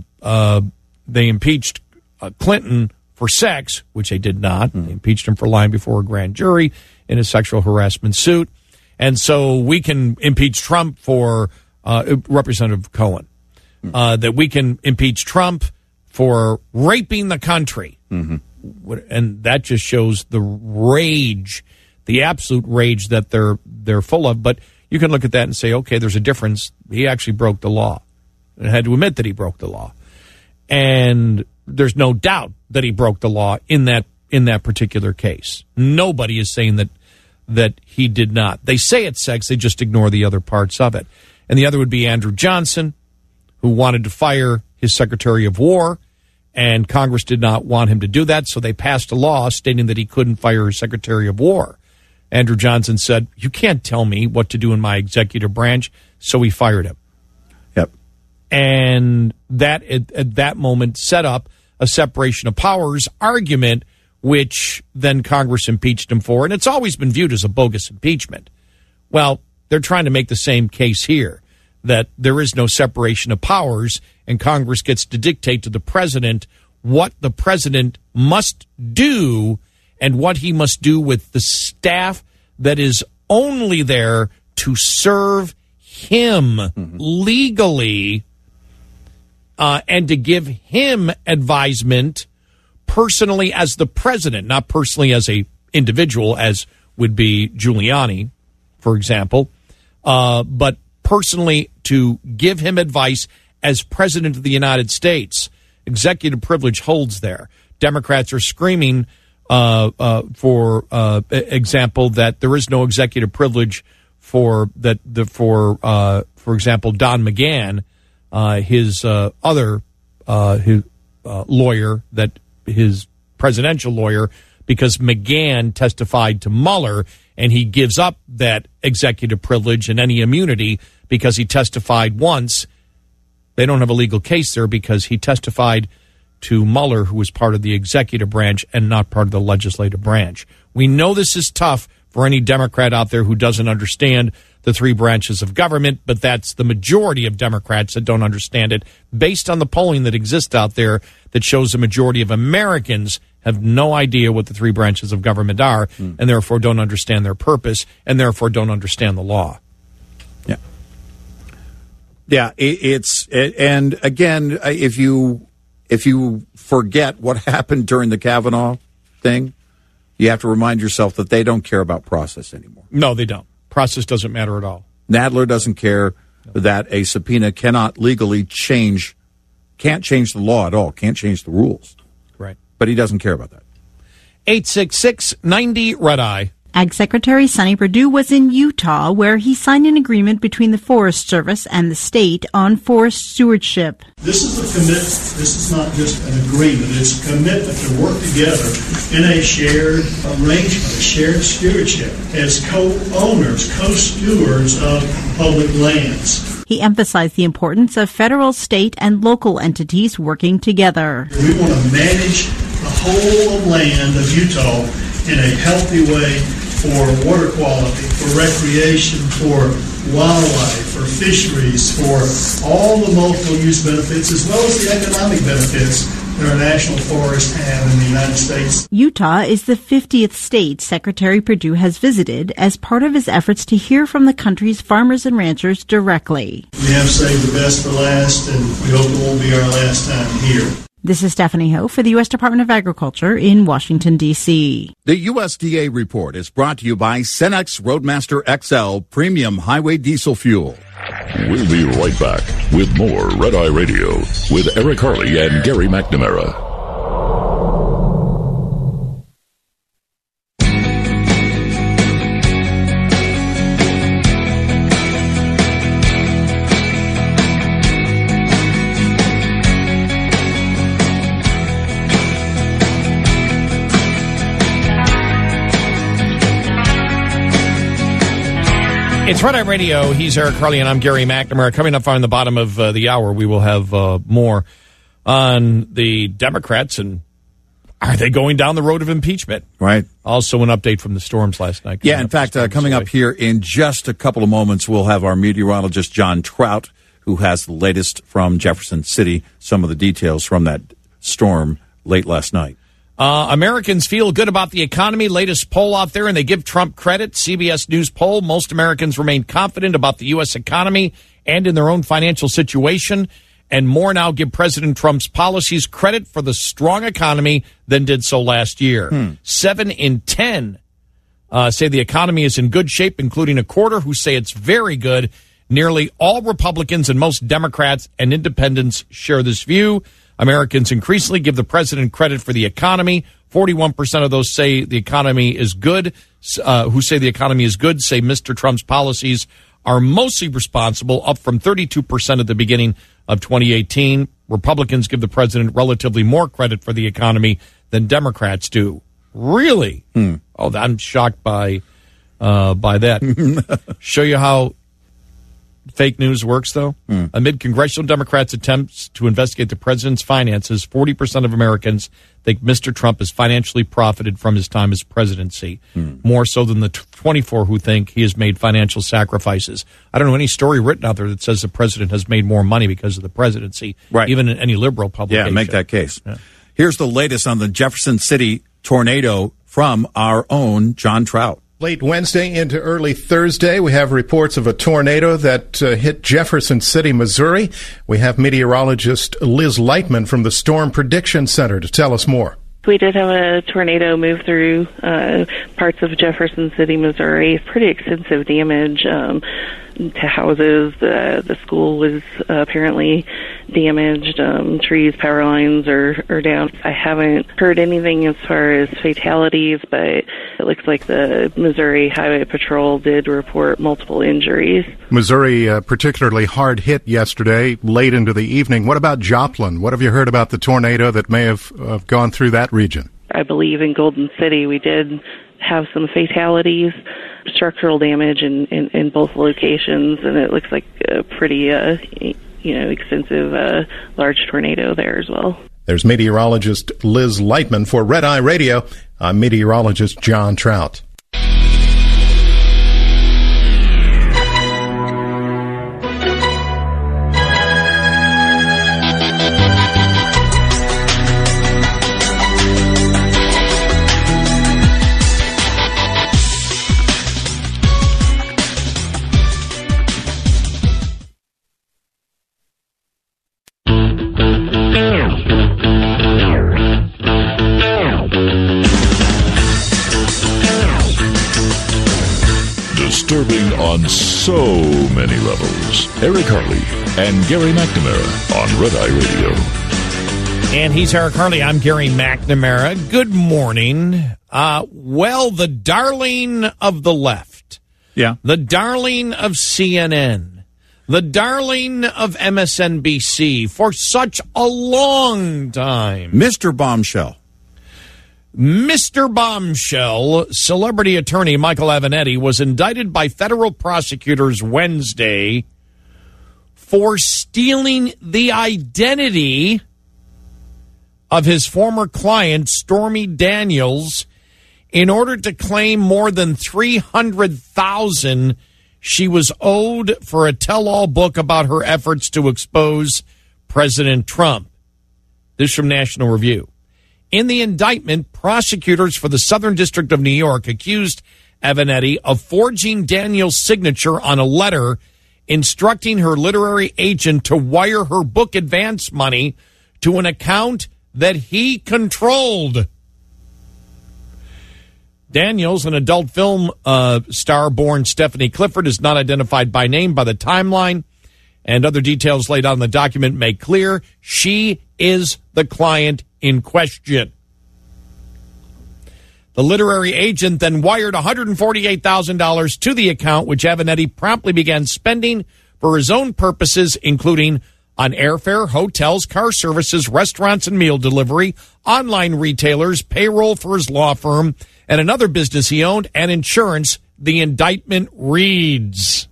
Clinton for sex, which they did not. They impeached him for lying before a grand jury in a sexual harassment suit. And so we can impeach Trump for Representative Cohen, that we can impeach Trump for raping the country. And that just shows the rage, the absolute rage that they're full of. But you can look at that and say, okay, there's a difference. He actually broke the law and had to admit that he broke the law. And there's no doubt that he broke the law in that particular case. Nobody is saying that he did not. They say it's sex, they just ignore the other parts of it. And the other would be Andrew Johnson, who wanted to fire his Secretary of War, and Congress did not want him to do that, so they passed a law stating that he couldn't fire his Secretary of War. Andrew Johnson said, you can't tell me what to do in my executive branch, so he fired him. Yep. And that, at that moment, set up a separation of powers argument, which then Congress impeached him for. And it's always been viewed as a bogus impeachment. Well, they're trying to make the same case here, that there is no separation of powers, and Congress gets to dictate to the president what the president must do and what he must do with the staff that is only there to serve him legally, and to give him advisement personally as the president, not personally as a individual, as would be Giuliani, for example, but personally to give him advice as president of the United States. Executive privilege holds there. Democrats are screaming, for example, that there is no executive privilege for example, Don McGahn, his lawyer, that his presidential lawyer, because McGahn testified to Mueller, and he gives up that executive privilege and any immunity because he testified once. They don't have a legal case there because he testified to Mueller, who was part of the executive branch and not part of the legislative branch. We know this is tough for any Democrat out there who doesn't understand the three branches of government, but that's the majority of Democrats that don't understand it, based on the polling that exists out there that shows the majority of Americans have no idea what the three branches of government are, and therefore don't understand their purpose, and therefore don't understand the law. Yeah. Yeah, and again, if you forget what happened during the Kavanaugh thing, you have to remind yourself that they don't care about process anymore. No, they don't. Process doesn't matter at all. Nadler doesn't care that a subpoena cannot legally can't change the law at all, can't change the rules. Right. But he doesn't care about that. 866-90-RED-EYE. Ag Secretary Sonny Perdue was in Utah, where he signed an agreement between the Forest Service and the state on forest stewardship. This is a commitment. This is not just an agreement. It's a commitment to work together in a shared arrangement, a shared stewardship, as co-owners, co-stewards of public lands. He emphasized the importance of federal, state, and local entities working together. We want to manage the whole of land of Utah in a healthy way for water quality, for recreation, for wildlife, for fisheries, for all the multiple use benefits, as well as the economic benefits that our national forests have in the United States. Utah is the 50th state Secretary Perdue has visited as part of his efforts to hear from the country's farmers and ranchers directly. We have saved the best for last, and we hope it won't be our last time here. This is Stephanie Ho for the U.S. Department of Agriculture in Washington, D.C. The USDA report is brought to you by Cenex Roadmaster XL Premium Highway Diesel Fuel. We'll be right back with more Red Eye Radio with Eric Harley and Gary McNamara. It's Red Eye Radio. He's Eric Harley, and I'm Gary McNamara. Coming up on the bottom of the hour, we will have more on the Democrats and are they going down the road of impeachment? Right. Also, an update from the storms last night. Yeah, in fact, coming up here in just a couple of moments, we'll have our meteorologist, John Trout, who has the latest from Jefferson City, some of the details from that storm late last night. Americans feel good about the economy. Latest poll out there, and they give Trump credit. CBS News poll. Most Americans remain confident about the U.S. economy and in their own financial situation. And more now give President Trump's policies credit for the strong economy than did so last year. 7 in 10 say the economy is in good shape, including a quarter who say it's very good. Nearly all Republicans and most Democrats and independents share this view. Americans increasingly give the president credit for the economy. 41% of those say the economy is good, who say the economy is good, say Mr. Trump's policies are mostly responsible, up from 32% at the beginning of 2018. Republicans give the president relatively more credit for the economy than Democrats do. Really? Oh, I'm shocked by that. Show you how fake news works, though. Amid congressional Democrats' attempts to investigate the president's finances, 40% of Americans think Mr. Trump has financially profited from his time as presidency, more so than the 24 who think he has made financial sacrifices. I don't know any story written out there that says the president has made more money because of the presidency, right? Even in any liberal publication. Yeah, make that case. Yeah. Here's the latest on the Jefferson City tornado from our own John Trout. Late Wednesday into early Thursday, we have reports of a tornado that hit Jefferson City, Missouri. We have meteorologist Liz Lightman from the Storm Prediction Center to tell us more. We did have a tornado move through parts of Jefferson City, Missouri. Pretty extensive damage to houses. The school was apparently damaged. Trees, power lines are down. I haven't heard anything as far as fatalities, but it looks like the Missouri Highway Patrol did report multiple injuries. Missouri particularly hard hit yesterday, late into the evening. What about Joplin? What have you heard about the tornado that may have gone through that region? I believe in Golden City we did have some fatalities, structural damage in both locations, and it looks like a pretty extensive large tornado there as well. There's meteorologist Liz Lightman for Red Eye Radio. I'm meteorologist John Trout. Disturbing on so many levels. Eric Harley and Gary McNamara on Red Eye Radio. And he's Eric Harley. I'm Gary McNamara. Good morning. The darling of the left. Yeah. The darling of CNN. The darling of MSNBC for such a long time. Mr. Bombshell. Mr. Bombshell, celebrity attorney Michael Avenatti, was indicted by federal prosecutors Wednesday for stealing the identity of his former client, Stormy Daniels, in order to claim more than $300,000 she was owed for a tell-all book about her efforts to expose President Trump. This from National Review. In the indictment, prosecutors for the Southern District of New York accused Avenatti of forging Daniels' signature on a letter instructing her literary agent to wire her book advance money to an account that he controlled. Daniels, an adult film star born Stephanie Clifford, is not identified by name by the timeline, and other details laid out in the document make clear she is the client in question. The literary agent then wired $148,000 to the account, which Avenatti promptly began spending for his own purposes, including on airfare, hotels, car services, restaurants and meal delivery, online retailers, payroll for his law firm, and another business he owned, and insurance, the indictment reads.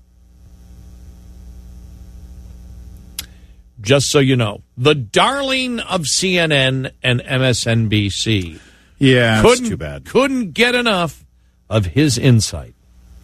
Just so you know, the darling of CNN and MSNBC. Yeah, that's too bad. Couldn't get enough of his insight.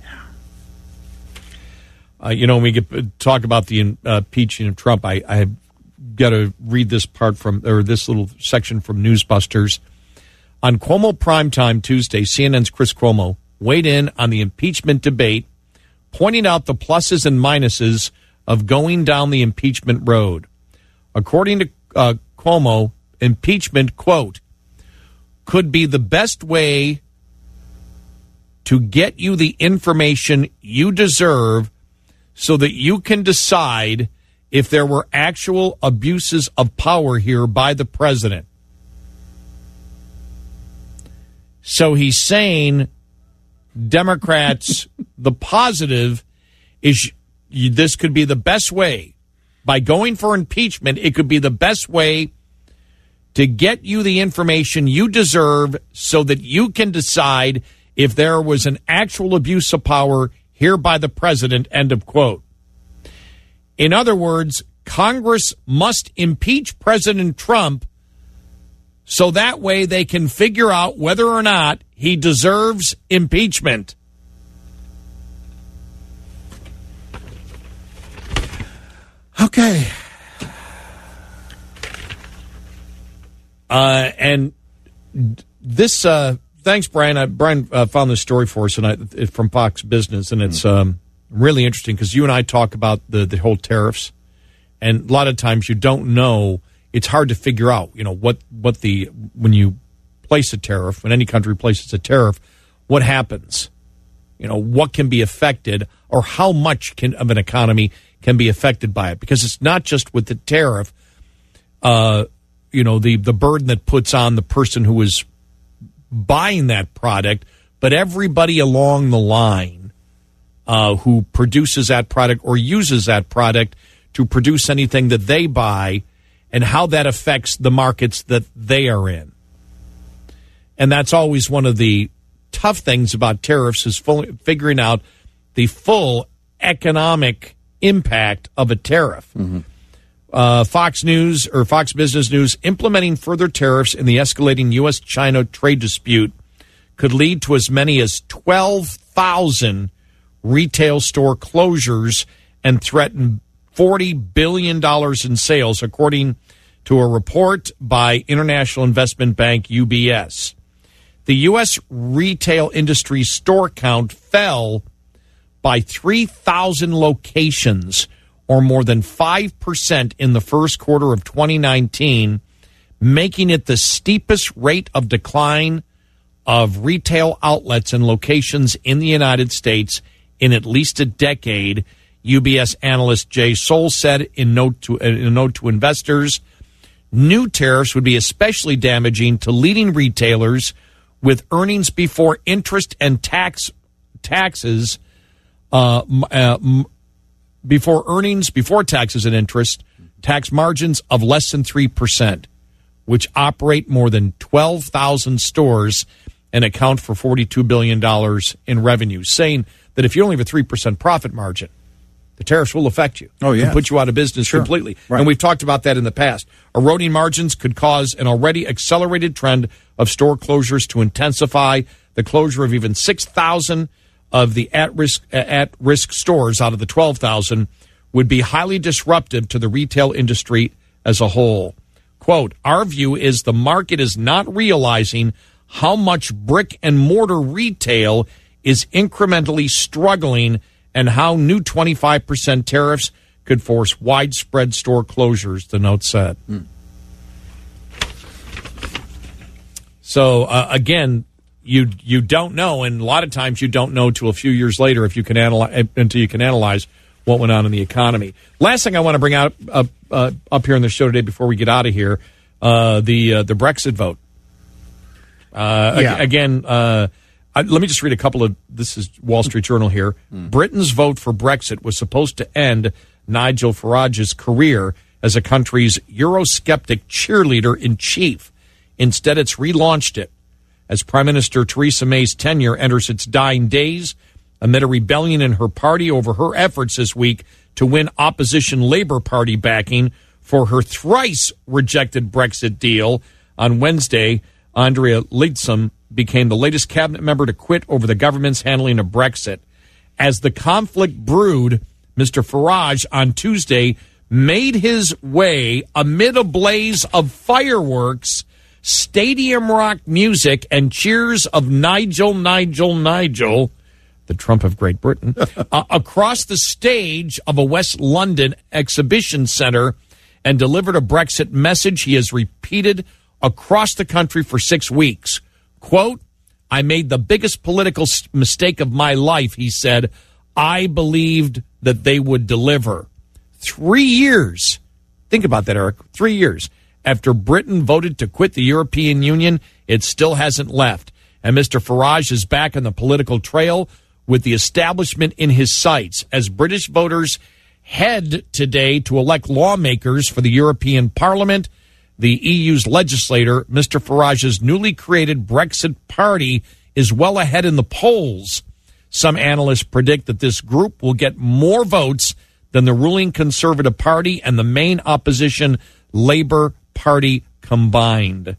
When we talk about the impeaching of Trump, I got to read this this little section from Newsbusters. On Cuomo Primetime Tuesday, CNN's Chris Cuomo weighed in on the impeachment debate, pointing out the pluses and minuses of going down the impeachment road. According to Cuomo, impeachment, quote, could be the best way to get you the information you deserve so that you can decide if there were actual abuses of power here by the president. So he's saying, Democrats, the positive is this could be the best way. By going for impeachment, it could be the best way to get you the information you deserve so that you can decide if there was an actual abuse of power here by the president, end of quote. In other words, Congress must impeach President Trump so that way they can figure out whether or not he deserves impeachment. Okay. And this, thanks, Brian. Brian found this story for us tonight from Fox Business, and it's really interesting because you and I talk about the whole tariffs, and a lot of times you don't know. It's hard to figure out, when you place a tariff, when any country places a tariff, what happens? What can be affected, or how much of an economy can be affected by it? Because it's not just with the tariff, the burden that puts on the person who is buying that product, but everybody along the line who produces that product or uses that product to produce anything that they buy, and how that affects the markets that they are in. And that's always one of the tough things about tariffs, is figuring out the full economic impact of a tariff. Fox News or Fox Business News, implementing further tariffs in the escalating U.S.-China trade dispute could lead to as many as 12,000 retail store closures and threaten $40 billion in sales, according to a report by international investment bank UBS. The U.S. retail industry store count fell by 3,000 locations, or more than 5% in the first quarter of 2019, making it the steepest rate of decline of retail outlets and locations in the United States in at least a decade, UBS analyst Jay Soul said in a note to investors. New tariffs would be especially damaging to leading retailers with earnings before interest and taxes, before taxes and interest, tax margins of less than 3%, which operate more than 12,000 stores and account for $42 billion in revenue, saying that if you only have a 3% profit margin, the tariffs will affect you. Oh, yeah. And put you out of business completely. Right. And we've talked about that in the past. Eroding margins could cause an already accelerated trend of store closures to intensify. The closure of even 6,000 of the at-risk stores out of the 12,000 would be highly disruptive to the retail industry as a whole. Quote, our view is the market is not realizing how much brick and mortar retail is incrementally struggling, and how new 25% tariffs could force widespread store closures, the note said. So, again, you don't know, and a lot of times you don't know till a few years later until you can analyze what went on in the economy. Last thing I want to bring out up here in the show today before we get out of here, the Brexit vote. Again, let me just read a couple of, this is Wall Street Journal here. Britain's vote for Brexit was supposed to end Nigel Farage's career as a country's Eurosceptic cheerleader-in-chief. Instead, it's relaunched it as Prime Minister Theresa May's tenure enters its dying days amid a rebellion in her party over her efforts this week to win opposition Labour Party backing for her thrice-rejected Brexit deal. On Wednesday, Andrea Leadsom became the latest cabinet member to quit over the government's handling of Brexit. As the conflict brewed, Mr. Farage on Tuesday made his way amid a blaze of fireworks, stadium rock music, and cheers of Nigel, Nigel, Nigel, the Trump of Great Britain, across the stage of a West London exhibition center, and delivered a Brexit message he has repeated across the country for 6 weeks. Quote, I made the biggest political mistake of my life, he said. I believed that they would deliver. 3 years. Think about that, Eric. 3 years. After Britain voted to quit the European Union, it still hasn't left. And Mr. Farage is back on the political trail with the establishment in his sights as British voters head today to elect lawmakers for the European Parliament. The EU's legislator, Mr. Farage's newly created Brexit Party, is well ahead in the polls. Some analysts predict that this group will get more votes than the ruling Conservative Party and the main opposition Labour Party combined.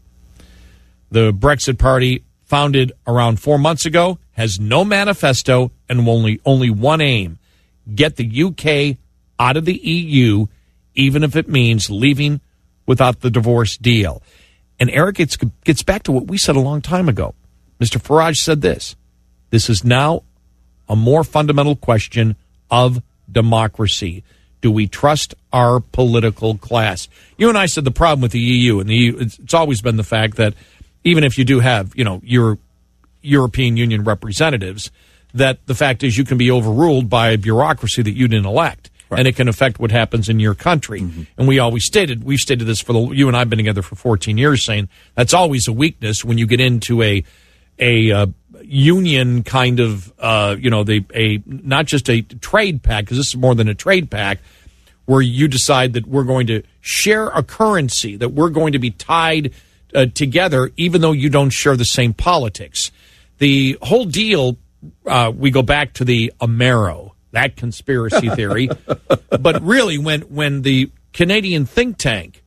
The Brexit Party, founded around 4 months ago, has no manifesto and only one aim: get the UK out of the EU, even if it means leaving without the divorce deal. And Eric, it gets back to what we said a long time ago. Mr. Farage said this. This is now a more fundamental question of democracy. Do we trust our political class? You and I said the problem with the EU, and it's always been the fact that even if you do have, your European Union representatives, that the fact is you can be overruled by a bureaucracy that you didn't elect. Right. And it can affect what happens in your country. Mm-hmm. And we've stated this you and I have been together for 14 years, saying that's always a weakness when you get into a union kind of, not just a trade pact, because this is more than a trade pact, where you decide that we're going to share a currency, that we're going to be tied together, even though you don't share the same politics. The whole deal, we go back to the Amero, that conspiracy theory. But really, when the Canadian think tank,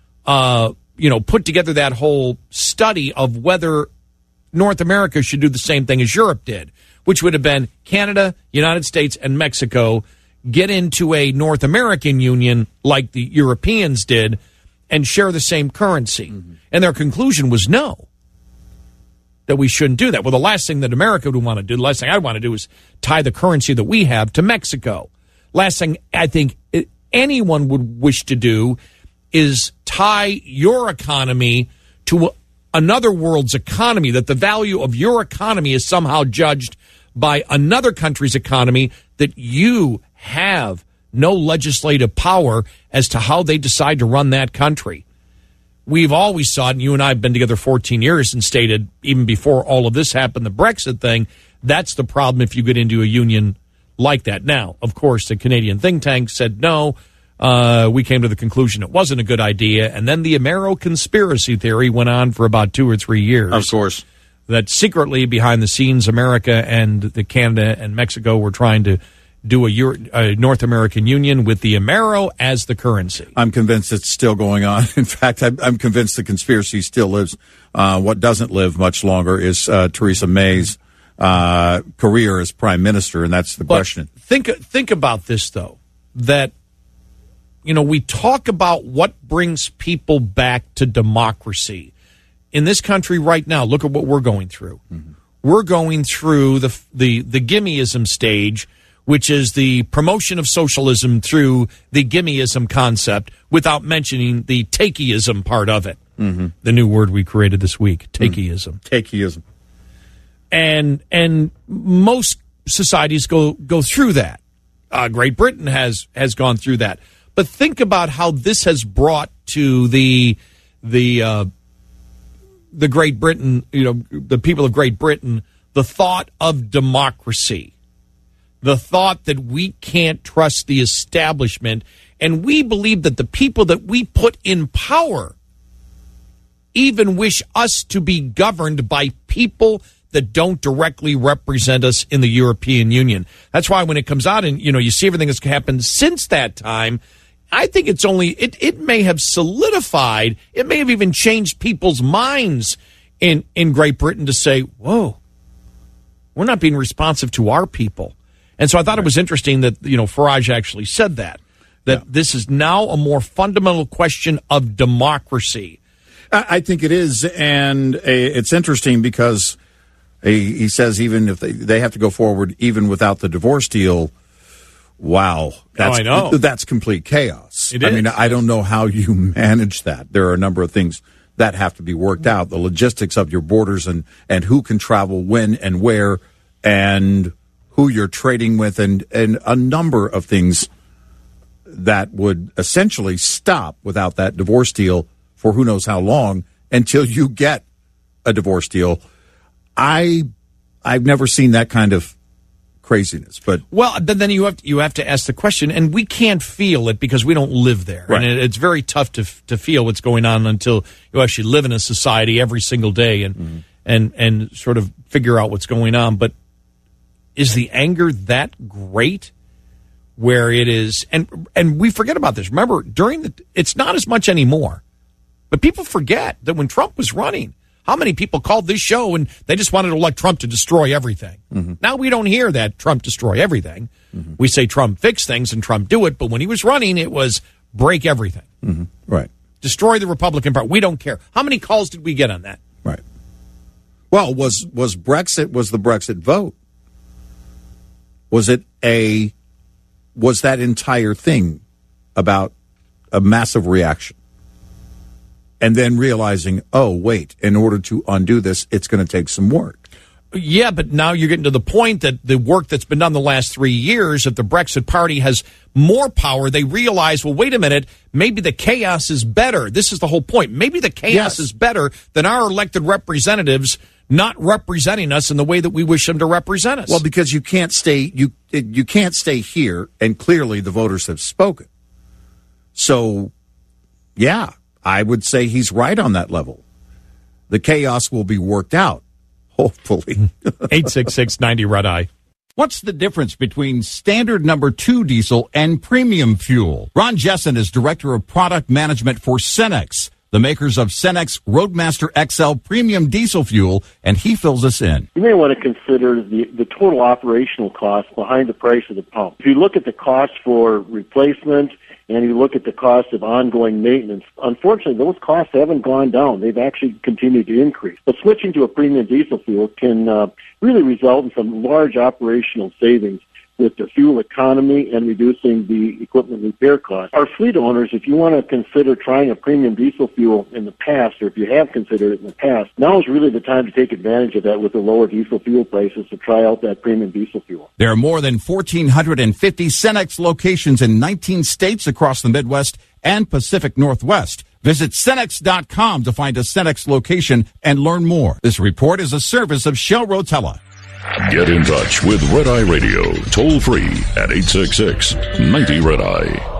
put together that whole study of whether North America should do the same thing as Europe did, which would have been Canada, United States, and Mexico get into a North American union like the Europeans did and share the same currency. Mm-hmm. And their conclusion was no, that we shouldn't do that. Well, the last thing that America would want to do, the last thing I'd want to do is tie the currency that we have to Mexico. Last thing I think anyone would wish to do is tie your economy to another world's economy, that the value of your economy is somehow judged by another country's economy, that you have no legislative power as to how they decide to run that country. We've always thought, and you and I have been together 14 years and stated, even before all of this happened, the Brexit thing, that's the problem if you get into a union like that. Now, of course, the Canadian think tank said no. We came to the conclusion it wasn't a good idea. And then the Amero conspiracy theory went on for about 2 or 3 years. Of course. That secretly, behind the scenes, America and the Canada and Mexico were trying to do a North American Union with the Amero as the currency. I'm convinced it's still going on. In fact, I'm convinced the conspiracy still lives. What doesn't live much longer is Theresa May's career as prime minister, and that's the question. Think about this, though, that we talk about what brings people back to democracy. In this country right now, look at what we're going through. Mm-hmm. We're going through the gimmeism stage, which is the promotion of socialism through the gimmeism concept, without mentioning the takeism part of it. Mm-hmm. The new word we created this week, takeism. Takeism. And most societies go through that. Great Britain has gone through that. But think about how this has brought to the Great Britain, the people of Great Britain, the thought of democracy. The thought that we can't trust the establishment, and we believe that the people that we put in power even wish us to be governed by people that don't directly represent us in the European Union. That's why when it comes out and, you see everything that's happened since that time, I think it's only, it may have solidified, it may have even changed people's minds in Great Britain to say, whoa, we're not being responsive to our people. And so I thought it was interesting that, Farage actually said that this is now a more fundamental question of democracy. I think it is, and it's interesting because he says even if they have to go forward even without the divorce deal, wow, I know. That's complete chaos. It is. Mean, I don't know how you manage that. There are a number of things that have to be worked out, the logistics of your borders and who can travel when and where and who you're trading with and a number of things that would essentially stop without that divorce deal for who knows how long until you get a divorce deal. I've never seen that kind of craziness, but then you have to ask the question, and we can't feel it because we don't live there, right. And it's very tough to feel what's going on until you actually live in a society every single day and sort of figure out what's going on. But is the anger that great where it is? And we forget about this. Remember, it's not as much anymore, but people forget that when Trump was running, how many people called this show and they just wanted to elect Trump to destroy everything? Mm-hmm. Now we don't hear that Trump destroy everything. Mm-hmm. We say Trump fix things and Trump do it, but when he was running, it was break everything. Mm-hmm. Right. Destroy the Republican Party. We don't care. How many calls did we get on that? Right. Well, was the Brexit vote? Was that entire thing about a massive reaction? and then realizing, oh, wait, in order to undo this, it's going to take some work. Yeah, but now you're getting to the point that the work that's been done the last 3 years, if the Brexit Party has more power, they realize, well, wait a minute, maybe the chaos is better. This is the whole point. Maybe the chaos is better than our elected representatives not representing us in the way that we wish them to represent us. Well, because you can't stay you can't stay here, and clearly the voters have spoken. So, yeah, I would say he's right on that level. The chaos will be worked out. Hopefully. 866-90-RED-I. What's the difference between standard number 2 diesel and premium fuel? Ron Jessen is Director of Product Management for Cenex, the makers of Cenex Roadmaster XL Premium Diesel Fuel, and he fills us in. You may want to consider the total operational cost behind the price of the pump. If you look at the cost for replacement and you look at the cost of ongoing maintenance, unfortunately, those costs haven't gone down. They've actually continued to increase. But switching to a premium diesel fuel can really result in some large operational savings with the fuel economy and reducing the equipment repair costs. Our fleet owners, if you want to consider trying a premium diesel fuel in the past, or if you have considered it in the past, now is really the time to take advantage of that with the lower diesel fuel prices to try out that premium diesel fuel. There are more than 1,450 Cenex locations in 19 states across the Midwest and Pacific Northwest. Visit Cenex.com to find a Cenex location and learn more. This report is a service of Shell Rotella. Get in touch with Red Eye Radio, toll free at 866-90-RED-EYE.